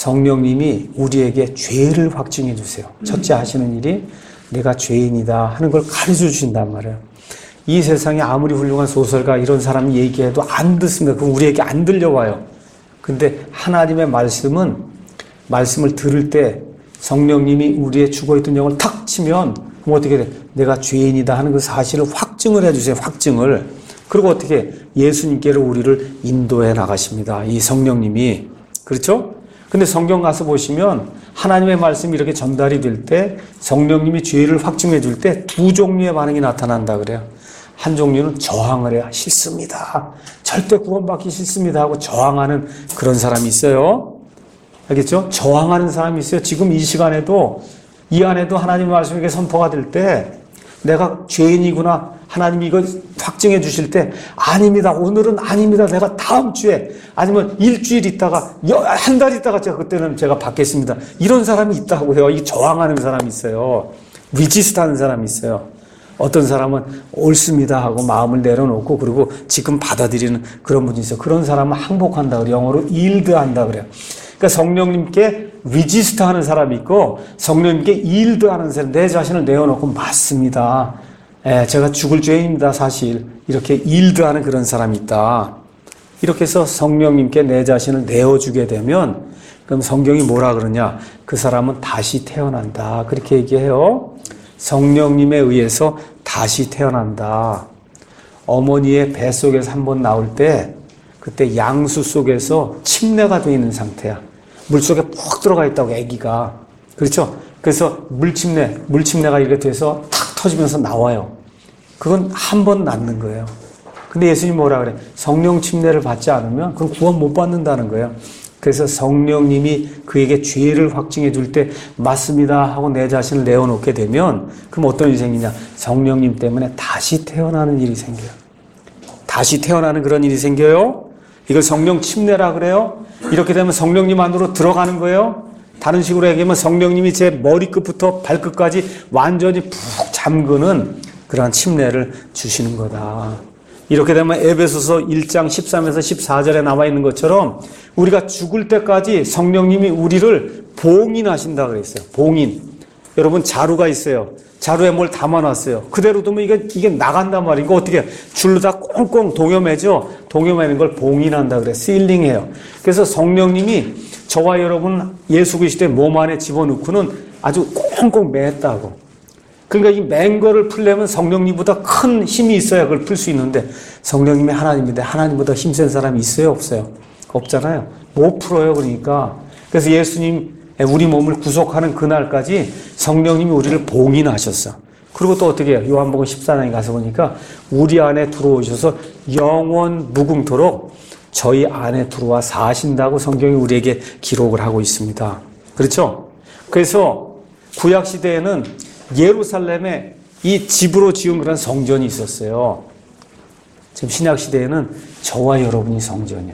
성령님이 우리에게 죄를 확증해 주세요. 첫째 하시는 일이 내가 죄인이다 하는 걸 가르쳐 주신단 말이에요. 이 세상에 아무리 훌륭한 소설가 이런 사람이 얘기해도 안 듣습니다. 그럼 우리에게 안 들려와요. 근데 하나님의 말씀은 말씀을 들을 때 성령님이 우리의 죽어있던 영을 탁 치면 그럼 어떻게 돼? 내가 죄인이다 하는 그 사실을 확증을 해주세요. 확증을. 그리고 어떻게 예수님께로 우리를 인도해 나가십니다. 이 성령님이. 그렇죠? 근데 성경 가서 보시면 하나님의 말씀이 이렇게 전달이 될 때 성령님이 죄를 확증해 줄 때 두 종류의 반응이 나타난다 그래요. 한 종류는 저항을 해야 싫습니다. 절대 구원받기 싫습니다 하고 저항하는 그런 사람이 있어요. 알겠죠? 저항하는 사람이 있어요. 지금 이 시간에도 이 안에도 하나님의 말씀이 선포가 될 때 내가 죄인이구나 하나님이 이걸 확증해 주실 때 아닙니다. 오늘은 아닙니다. 내가 다음 주에 아니면 일주일 있다가 한 달 있다가 제가 그때는 제가 받겠습니다. 이런 사람이 있다고요. 이 저항하는 사람이 있어요. 리지스트하는 사람이 있어요. 어떤 사람은 옳습니다 하고 마음을 내려놓고 그리고 지금 받아들이는 그런 분이 있어요. 그런 사람은 항복한다 그래요. 영어로 yield한다 그래요. 그러니까 성령님께 리지스트 하는 사람이 있고 성령님께 yield 하는 사람, 내 자신을 내어놓고 맞습니다. 예, 제가 죽을 죄인입니다 사실. 이렇게 yield 하는 그런 사람이 있다. 이렇게 해서 성령님께 내 자신을 내어주게 되면 그럼 성경이 뭐라 그러냐? 그 사람은 다시 태어난다. 그렇게 얘기해요. 성령님에 의해서 다시 태어난다. 어머니의 뱃속에서 한번 나올 때 그때 양수 속에서 침례가 되어 있는 상태야. 물속에 푹 들어가 있다고 아기가. 그렇죠? 그래서 물침례, 물침례가 이렇게 돼서 탁 터지면서 나와요. 그건 한 번 낳는 거예요. 근데 예수님이 뭐라 그래? 성령 침례를 받지 않으면 그건 구원 못 받는다는 거예요. 그래서 성령님이 그에게 죄를 확증해 줄 때 맞습니다 하고 내 자신을 내어놓게 되면 그럼 어떤 일이 생기냐? 성령님 때문에 다시 태어나는 일이 생겨요. 다시 태어나는 그런 일이 생겨요. 이걸 성령 침례라 그래요. 이렇게 되면 성령님 안으로 들어가는 거예요. 다른 식으로 얘기하면 성령님이 제 머리끝부터 발끝까지 완전히 푹 잠그는 그러한 침례를 주시는 거다. 이렇게 되면 에베소서 일 장 십삼에서 십사 절에 나와 있는 것처럼 우리가 죽을 때까지 성령님이 우리를 봉인하신다 그랬어요. 봉인. 여러분 자루가 있어요. 자루에 뭘 담아놨어요. 그대로 두면 이게, 이게 나간단 말이에요. 이거 어떻게 해요? 줄로 다 꽁꽁 동여매죠? 동여매는 걸 봉인한다 그래. 시일링해요. 그래서 성령님이 저와 여러분 예수 그리스도의 몸 안에 집어넣고는 아주 꽁꽁 맸다고. 그러니까 이 맨 거를 풀려면 성령님보다 큰 힘이 있어야 그걸 풀 수 있는데 성령님이 하나님인데 하나님보다 힘센 사람이 있어요? 없어요? 없잖아요. 못 풀어요. 그러니까. 그래서 예수님 우리 몸을 구속하는 그날까지 성령님이 우리를 봉인하셨어. 그리고 또 어떻게 해요? 요한복음 십사 장에 가서 보니까 우리 안에 들어오셔서 영원 무궁토록 저희 안에 들어와 사신다고 성경이 우리에게 기록을 하고 있습니다. 그렇죠? 그래서 구약 시대에는 예루살렘에 이 집으로 지은 그런 성전이 있었어요. 지금 신약 시대에는 저와 여러분이 성전이야.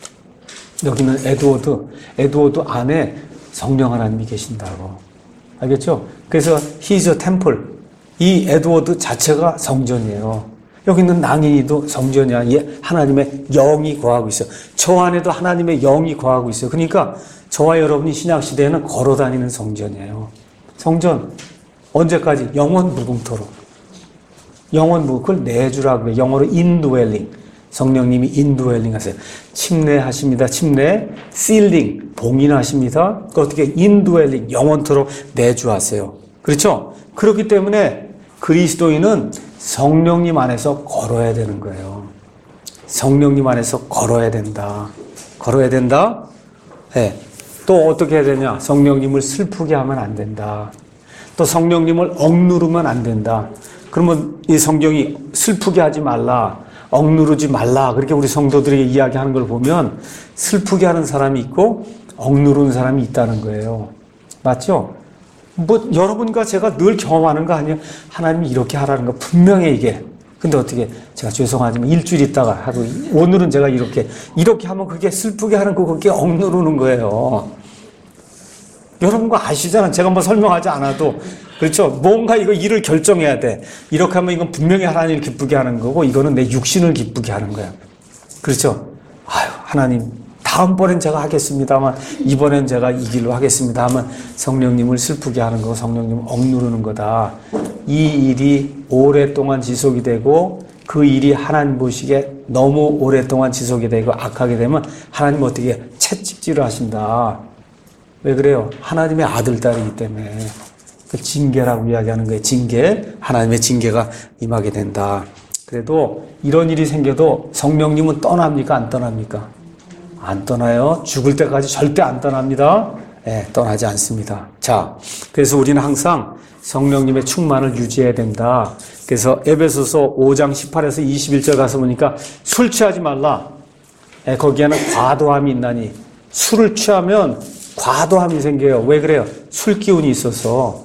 여기는 에드워드, 에드워드 안에 성령 하나님이 계신다고. 알겠죠? 그래서 He's a temple. 이 에드워드 자체가 성전이에요. 여기 있는 낭인이도 성전이야. 예, 하나님의 영이 거하고 있어요. 저 안에도 하나님의 영이 거하고 있어요. 그러니까 저와 여러분이 신약 시대에는 걸어다니는 성전이에요. 성전 언제까지? 영원 무궁토록. 영원 무궁, 그걸 내주라고 해요. 영어로 indwelling. 성령님이 indwelling 하세요. 침례하십니다. 침례, sealing, 봉인하십니다. 어떻게 indwelling, 영원토록 내주하세요. 그렇죠? 그렇기 때문에 그리스도인은 성령님 안에서 걸어야 되는 거예요. 성령님 안에서 걸어야 된다. 걸어야 된다? 네. 또 어떻게 해야 되냐? 성령님을 슬프게 하면 안 된다. 또 성령님을 억누르면 안 된다. 그러면 이 성경이 슬프게 하지 말라, 억누르지 말라, 그렇게 우리 성도들에게 이야기하는 걸 보면 슬프게 하는 사람이 있고 억누르는 사람이 있다는 거예요. 맞죠? 뭐 여러분과 제가 늘 경험하는 거 아니에요? 하나님이 이렇게 하라는 거 분명해 이게. 근데 어떻게 제가 죄송하지만 일주일 있다가 하루 오늘은 제가 이렇게 이렇게 하면 그게 슬프게 하는 거 그게 억누르는 거예요. 여러분과 아시잖아. 제가 뭐 설명하지 않아도. 그렇죠? 뭔가 이거 일을 결정해야 돼. 이렇게 하면 이건 분명히 하나님을 기쁘게 하는 거고 이거는 내 육신을 기쁘게 하는 거야. 그렇죠? 아유 하나님 다음번엔 제가 하겠습니다만 이번엔 제가 이 길로 하겠습니다 하면 성령님을 슬프게 하는 거고 성령님을 억누르는 거다. 이 일이 오랫동안 지속이 되고 그 일이 하나님 보시기에 너무 오랫동안 지속이 되고 악하게 되면 하나님 어떻게 채찍질을 하신다. 왜 그래요? 하나님의 아들, 딸이기 때문에. 그 징계라고 이야기하는 거예요. 징계. 하나님의 징계가 임하게 된다. 그래도 이런 일이 생겨도 성령님은 떠납니까? 안 떠납니까? 안 떠나요. 죽을 때까지 절대 안 떠납니다. 네, 떠나지 않습니다. 자, 그래서 우리는 항상 성령님의 충만을 유지해야 된다. 그래서 에베소서 오 장 십팔에서 이십일 절 가서 보니까 술 취하지 말라. 네, 거기에는 과도함이 있나니. 술을 취하면 과도함이 생겨요. 왜 그래요? 술 기운이 있어서.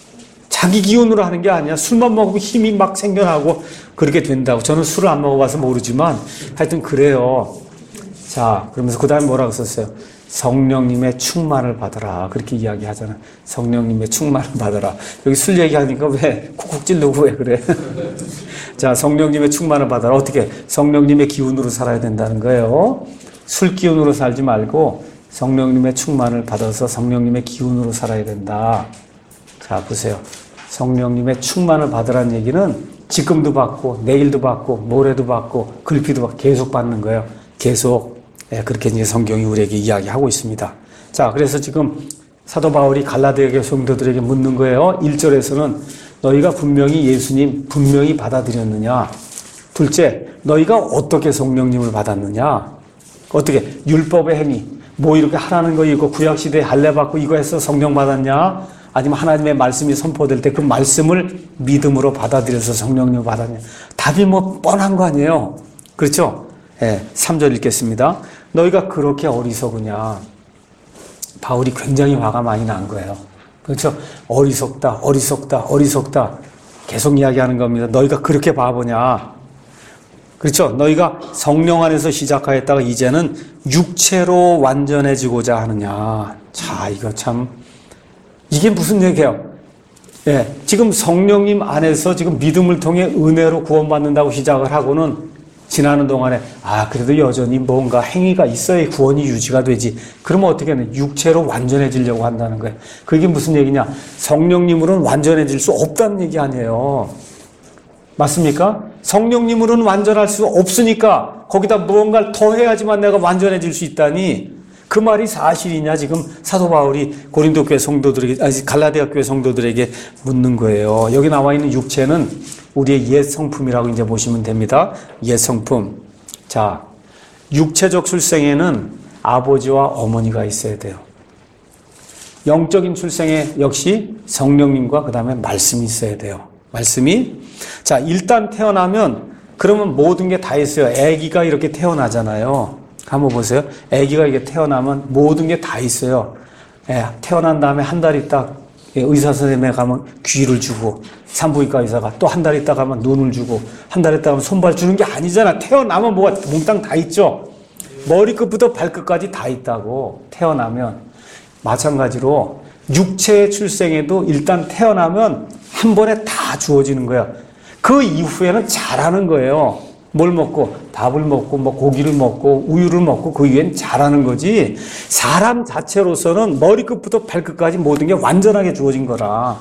자기 기운으로 하는 게 아니야. 술만 먹으면 힘이 막 생겨나고 그렇게 된다고. 저는 술을 안 먹어봐서 모르지만 하여튼 그래요. 자, 그러면서 그 다음에 뭐라고 썼어요? 성령님의 충만을 받아라. 그렇게 이야기하잖아. 성령님의 충만을 받아라. 여기 술 얘기하니까 왜 쿡쿡 찔르고 왜 그래? 자, 성령님의 충만을 받아라. 어떻게? 성령님의 기운으로 살아야 된다는 거예요. 술 기운으로 살지 말고 성령님의 충만을 받아서 성령님의 기운으로 살아야 된다. 자, 보세요. 성령님의 충만을 받으라는 얘기는 지금도 받고 내일도 받고 모레도 받고 글피도 받고 계속 받는 거예요. 계속. 예, 그렇게 이제 성경이 우리에게 이야기하고 있습니다. 자, 그래서 지금 사도 바울이 갈라디아 성도들에게 묻는 거예요. 일 절에서는 너희가 분명히 예수님 분명히 받아들였느냐? 둘째, 너희가 어떻게 성령님을 받았느냐? 어떻게? 율법의 행위. 뭐 이렇게 하라는 거 이거 구약시대에 할례 받고 이거 해서 성령 받았냐? 아니면 하나님의 말씀이 선포될 때 그 말씀을 믿음으로 받아들여서 성령님을 받았냐? 답이 뭐 뻔한 거 아니에요? 그렇죠? 예, 삼 절 읽겠습니다. 너희가 그렇게 어리석으냐? 바울이 굉장히 화가 많이 난 거예요. 그렇죠? 어리석다, 어리석다, 어리석다. 계속 이야기하는 겁니다. 너희가 그렇게 바보냐? 그렇죠? 너희가 성령 안에서 시작하였다가 이제는 육체로 완전해지고자 하느냐? 자, 이거 참 이게 무슨 얘기예요? 예, 지금 성령님 안에서 지금 믿음을 통해 은혜로 구원받는다고 시작을 하고는 지나는 동안에 아 그래도 여전히 뭔가 행위가 있어야 구원이 유지가 되지. 그러면 어떻게 하냐? 육체로 완전해지려고 한다는 거예요. 그게 무슨 얘기냐? 성령님으로는 완전해질 수 없다는 얘기 아니에요. 맞습니까? 성령님으로는 완전할 수 없으니까 거기다 무언가를 더 해야지만 내가 완전해질 수 있다니 그 말이 사실이냐? 지금 사도 바울이 고린도 교회 성도들에게, 아니 갈라디아 교회 성도들에게 묻는 거예요. 여기 나와 있는 육체는 우리의 옛 성품이라고 이제 보시면 됩니다. 옛 성품. 자, 육체적 출생에는 아버지와 어머니가 있어야 돼요. 영적인 출생에 역시 성령님과 그 다음에 말씀이 있어야 돼요. 말씀이. 자, 일단 태어나면 그러면 모든 게 다 있어요. 아기가 이렇게 태어나잖아요. 한번 보세요. 아기가 이게 태어나면 모든 게 다 있어요. 예, 태어난 다음에 한 달 있다 의사 선생님에 가면 귀를 주고 산부인과 의사가 또 한 달 있다 가면 눈을 주고 한 달 있다 가면 손발 주는 게 아니잖아. 태어나면 뭐가 몽땅 다 있죠. 머리끝부터 발끝까지 다 있다고. 태어나면 마찬가지로 육체의 출생에도 일단 태어나면 한 번에 다 주어지는 거야. 그 이후에는 잘하는 거예요. 뭘 먹고 밥을 먹고 뭐 고기를 먹고 우유를 먹고 그 이후엔 잘하는 거지. 사람 자체로서는 머리끝부터 발끝까지 모든 게 완전하게 주어진 거라.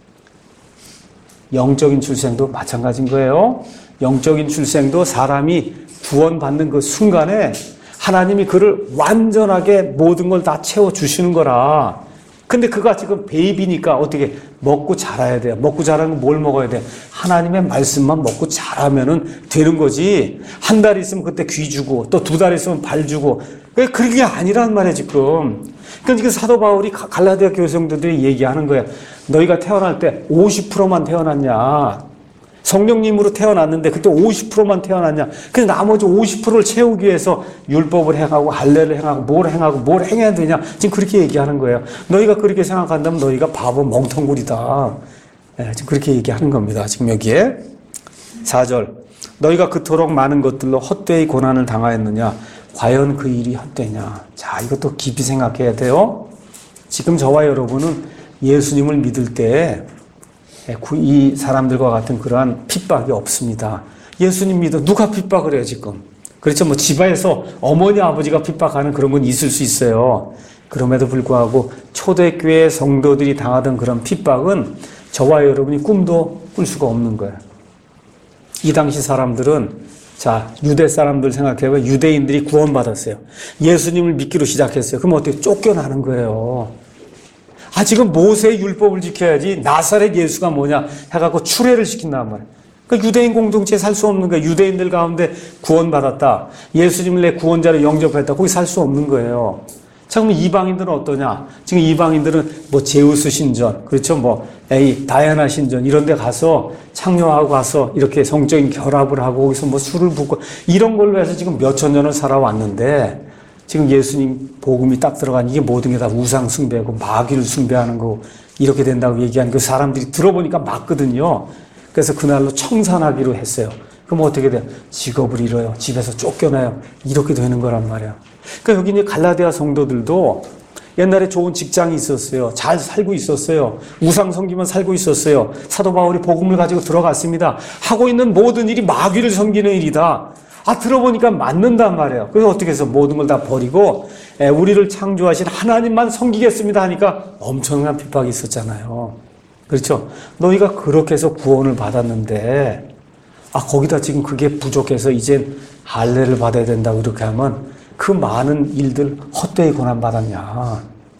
영적인 출생도 마찬가지인 거예요. 영적인 출생도 사람이 구원받는 그 순간에 하나님이 그를 완전하게 모든 걸 다 채워주시는 거라. 근데 그가 지금 베이비니까 어떻게 먹고 자라야 돼요. 먹고 자라는 건 뭘 먹어야 돼? 하나님의 말씀만 먹고 자라면은 되는 거지. 한 달 있으면 그때 귀 주고 또 두 달 있으면 발 주고. 그게 아니란 말이야 지금. 그러니까 지금 사도 바울이 갈라디아 교회 성도들이 얘기하는 거야. 너희가 태어날 때 오십 퍼센트만 태어났냐. 성령님으로 태어났는데 그때 오십 퍼센트만 태어났냐. 그래서 나머지 오십 퍼센트를 채우기 위해서 율법을 행하고 할례를 행하고 뭘 행하고 뭘 행해야 되냐. 지금 그렇게 얘기하는 거예요. 너희가 그렇게 생각한다면 너희가 바보 멍텅구리다. 네, 지금 그렇게 얘기하는 겁니다. 지금 여기에 사 절 너희가 그토록 많은 것들로 헛되이 고난을 당하였느냐. 과연 그 일이 헛되냐. 자, 이것도 깊이 생각해야 돼요. 지금 저와 여러분은 예수님을 믿을 때 이 사람들과 같은 그러한 핍박이 없습니다. 예수님 믿어 누가 핍박을 해요 지금? 그렇죠. 뭐 집안에서 어머니 아버지가 핍박하는 그런 건 있을 수 있어요. 그럼에도 불구하고 초대교회 성도들이 당하던 그런 핍박은 저와 여러분이 꿈도 꿀 수가 없는 거예요. 이 당시 사람들은 자 유대 사람들 생각해보면 유대인들이 구원받았어요. 예수님을 믿기로 시작했어요. 그럼 어떻게 쫓겨나는 거예요. 아, 지금 모세의 율법을 지켜야지 나사렛 예수가 뭐냐 해갖고 출애를 시킨단 말이에요. 그러니까 유대인 공동체에 살 수 없는 거예요. 유대인들 가운데 구원받았다. 예수님을 내 구원자로 영접했다. 거기 살 수 없는 거예요. 자, 그럼 이방인들은 어떠냐? 지금 이방인들은 뭐 제우스 신전, 그렇죠? 뭐, 에이, 다이아나 신전 이런 데 가서 창녀하고 가서 이렇게 성적인 결합을 하고 거기서 뭐 술을 붓고 이런 걸로 해서 지금 몇천 년을 살아왔는데 지금 예수님 복음이 딱 들어간 이게 모든 게 다 우상 숭배고 마귀를 숭배하는 거 이렇게 된다고 얘기하는 그 사람들이 들어보니까 맞거든요. 그래서 그날로 청산하기로 했어요. 그럼 어떻게 돼요? 직업을 잃어요. 집에서 쫓겨나요. 이렇게 되는 거란 말이에요. 그러니까 여기 있는 갈라디아 성도들도 옛날에 좋은 직장이 있었어요. 잘 살고 있었어요. 우상 섬기면 살고 있었어요. 사도 바울이 복음을 가지고 들어갔습니다. 하고 있는 모든 일이 마귀를 섬기는 일이다. 아, 들어보니까 맞는단 말이에요. 그래서 어떻게 해서 모든 걸 다 버리고 에, 우리를 창조하신 하나님만 섬기겠습니다 하니까 엄청난 핍박이 있었잖아요. 그렇죠? 너희가 그렇게 해서 구원을 받았는데 아, 거기다 지금 그게 부족해서 이젠 할례를 받아야 된다고 이렇게 하면 그 많은 일들 헛되이 고난받았냐.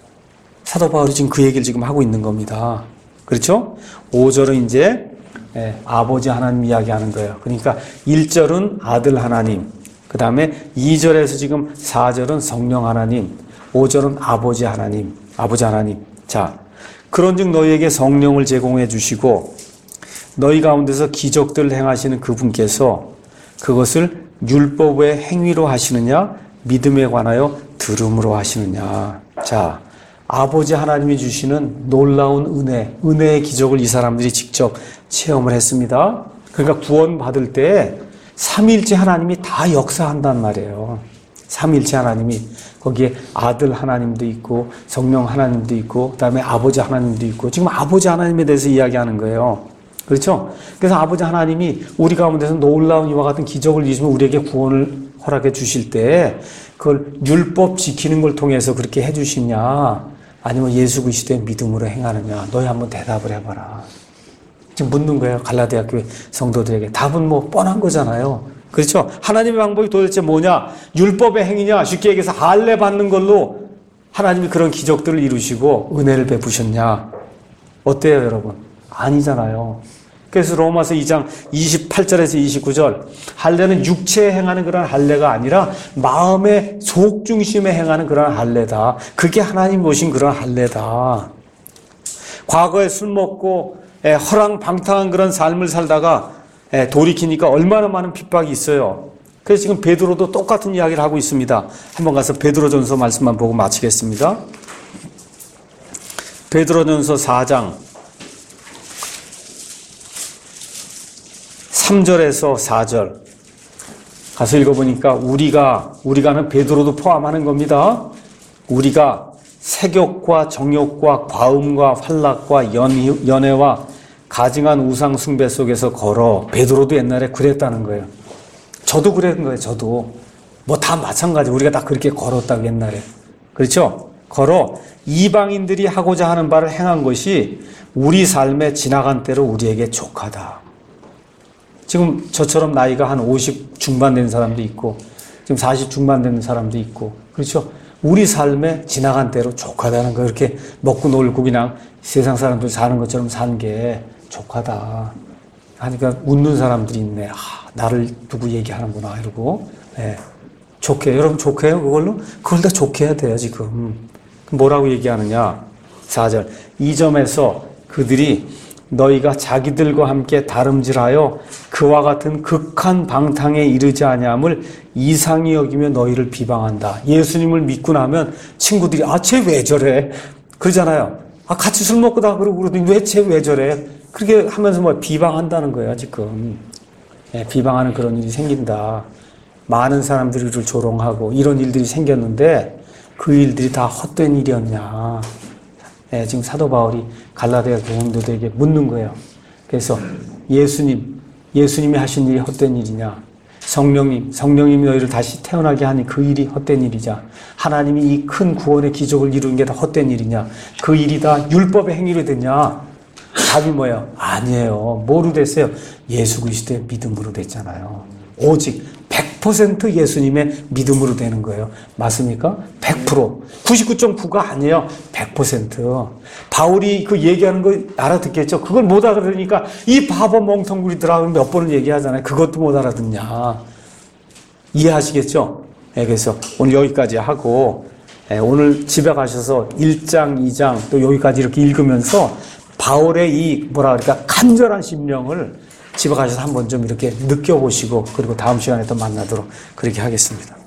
사도 바울이 지금 그 얘기를 지금 하고 있는 겁니다. 그렇죠? 오 절은 이제 예, 아버지 하나님 이야기하는 거예요. 그러니까 일 절은 아들 하나님, 그 다음에 이 절에서 지금 사 절은 성령 하나님, 오 절은 아버지 하나님, 아버지 하나님. 자, 그런즉 너희에게 성령을 제공해 주시고 너희 가운데서 기적들을 행하시는 그분께서 그것을 율법의 행위로 하시느냐 믿음에 관하여 들음으로 하시느냐. 자, 아버지 하나님이 주시는 놀라운 은혜, 은혜의 기적을 이 사람들이 직접 체험을 했습니다. 그러니까 구원받을 때 삼위일체 하나님이 다 역사한단 말이에요. 삼위일체 하나님이 거기에 아들 하나님도 있고 성령 하나님도 있고 그다음에 아버지 하나님도 있고 지금 아버지 하나님에 대해서 이야기하는 거예요. 그렇죠? 그래서 아버지 하나님이 우리 가운데서 놀라운 이와 같은 기적을 이루시면 우리에게 구원을 허락해 주실 때 그걸 율법 지키는 걸 통해서 그렇게 해 주시냐 아니면 예수 그리스도의 믿음으로 행하느냐. 너희 한번 대답을 해봐라. 지금 묻는 거예요. 갈라디아 교회 성도들에게. 답은 뭐 뻔한 거잖아요. 그렇죠? 하나님의 방법이 도대체 뭐냐? 율법의 행위냐? 쉽게 얘기해서 할례 받는 걸로 하나님이 그런 기적들을 이루시고 은혜를 베푸셨냐? 어때요, 여러분? 아니잖아요. 그래서 로마서 이 장 이십팔 절에서 이십구 절 할례는 육체에 행하는 그런 할례가 아니라 마음의 속 중심에 행하는 그런 할례다. 그게 하나님 모신 그런 할례다. 과거에 술 먹고 허랑방탕한 그런 삶을 살다가 돌이키니까 얼마나 많은 핍박이 있어요. 그래서 지금 베드로도 똑같은 이야기를 하고 있습니다. 한번 가서 베드로전서 말씀만 보고 마치겠습니다. 베드로전서 사 장 삼 절에서 사 절 가서 읽어보니까 우리가 우리가 하면 베드로도 포함하는 겁니다. 우리가 색욕과 정욕과 과음과 환락과 연, 연애와 가증한 우상 숭배 속에서 걸어. 베드로도 옛날에 그랬다는 거예요. 저도 그랬는 거예요. 저도 뭐 다 마찬가지. 우리가 다 그렇게 걸었다고 옛날에. 그렇죠? 걸어 이방인들이 하고자 하는 바를 행한 것이 우리 삶에 지나간 때로 우리에게 족하다. 지금 저처럼 나이가 한 오십 중반 된 사람도 있고 지금 사십 중반 된 사람도 있고 그렇죠? 우리 삶에 지나간 때로 족하다는 거. 이렇게 먹고 놀고 그냥 세상 사람들 사는 것처럼 사는 게 족하다 하니까 웃는 사람들이 있네. 아, 나를 두고 얘기하는구나 이러고. 네. 좋게. 여러분 좋게요? 그걸로? 그걸 다 좋게 해야 돼요 지금. 뭐라고 얘기하느냐. 사 절 이 점에서 그들이 너희가 자기들과 함께 다름질하여 그와 같은 극한 방탕에 이르지 아니함을 이상히 여기며 너희를 비방한다. 예수님을 믿고 나면 친구들이 아, 쟤 왜 저래? 그러잖아요. 아, 같이 술 먹고 다 그러고 그러더니 왜 쟤 왜 저래? 그렇게 하면서 뭐 비방한다는 거예요 지금. 네, 비방하는 그런 일이 생긴다. 많은 사람들이 이를 조롱하고 이런 일들이 생겼는데 그 일들이 다 헛된 일이었냐. 네, 지금 사도 바울이 갈라디아 교인들에게 묻는 거예요. 그래서 예수님, 예수님이 하신 일이 헛된 일이냐? 성령님, 성령님이 너희를 다시 태어나게 하니 그 일이 헛된 일이냐? 하나님이 이 큰 구원의 기적을 이루는 게 다 헛된 일이냐? 그 일이 다 율법의 행위로 됐냐? 답이 뭐예요? 아니에요. 뭐로 됐어요? 예수 그리스도의 믿음으로 됐잖아요. 오직 백 퍼센트 예수님의 믿음으로 되는 거예요. 맞습니까? 백 퍼센트. 구십구 점 구가 아니에요. 백 퍼센트. 바울이 그 얘기하는 거 알아듣겠죠? 그걸 못 알아들으니까 이 바보 멍텅구리들하고 몇 번을 얘기하잖아요. 그것도 못 알아듣냐. 이해하시겠죠? 네, 그래서 오늘 여기까지 하고 네, 오늘 집에 가셔서 일 장, 이 장 또 여기까지 이렇게 읽으면서 바울의 이 뭐라 그럴까 간절한 심령을 집에 가셔서 한번 좀 이렇게 느껴보시고 그리고 다음 시간에 또 만나도록 그렇게 하겠습니다.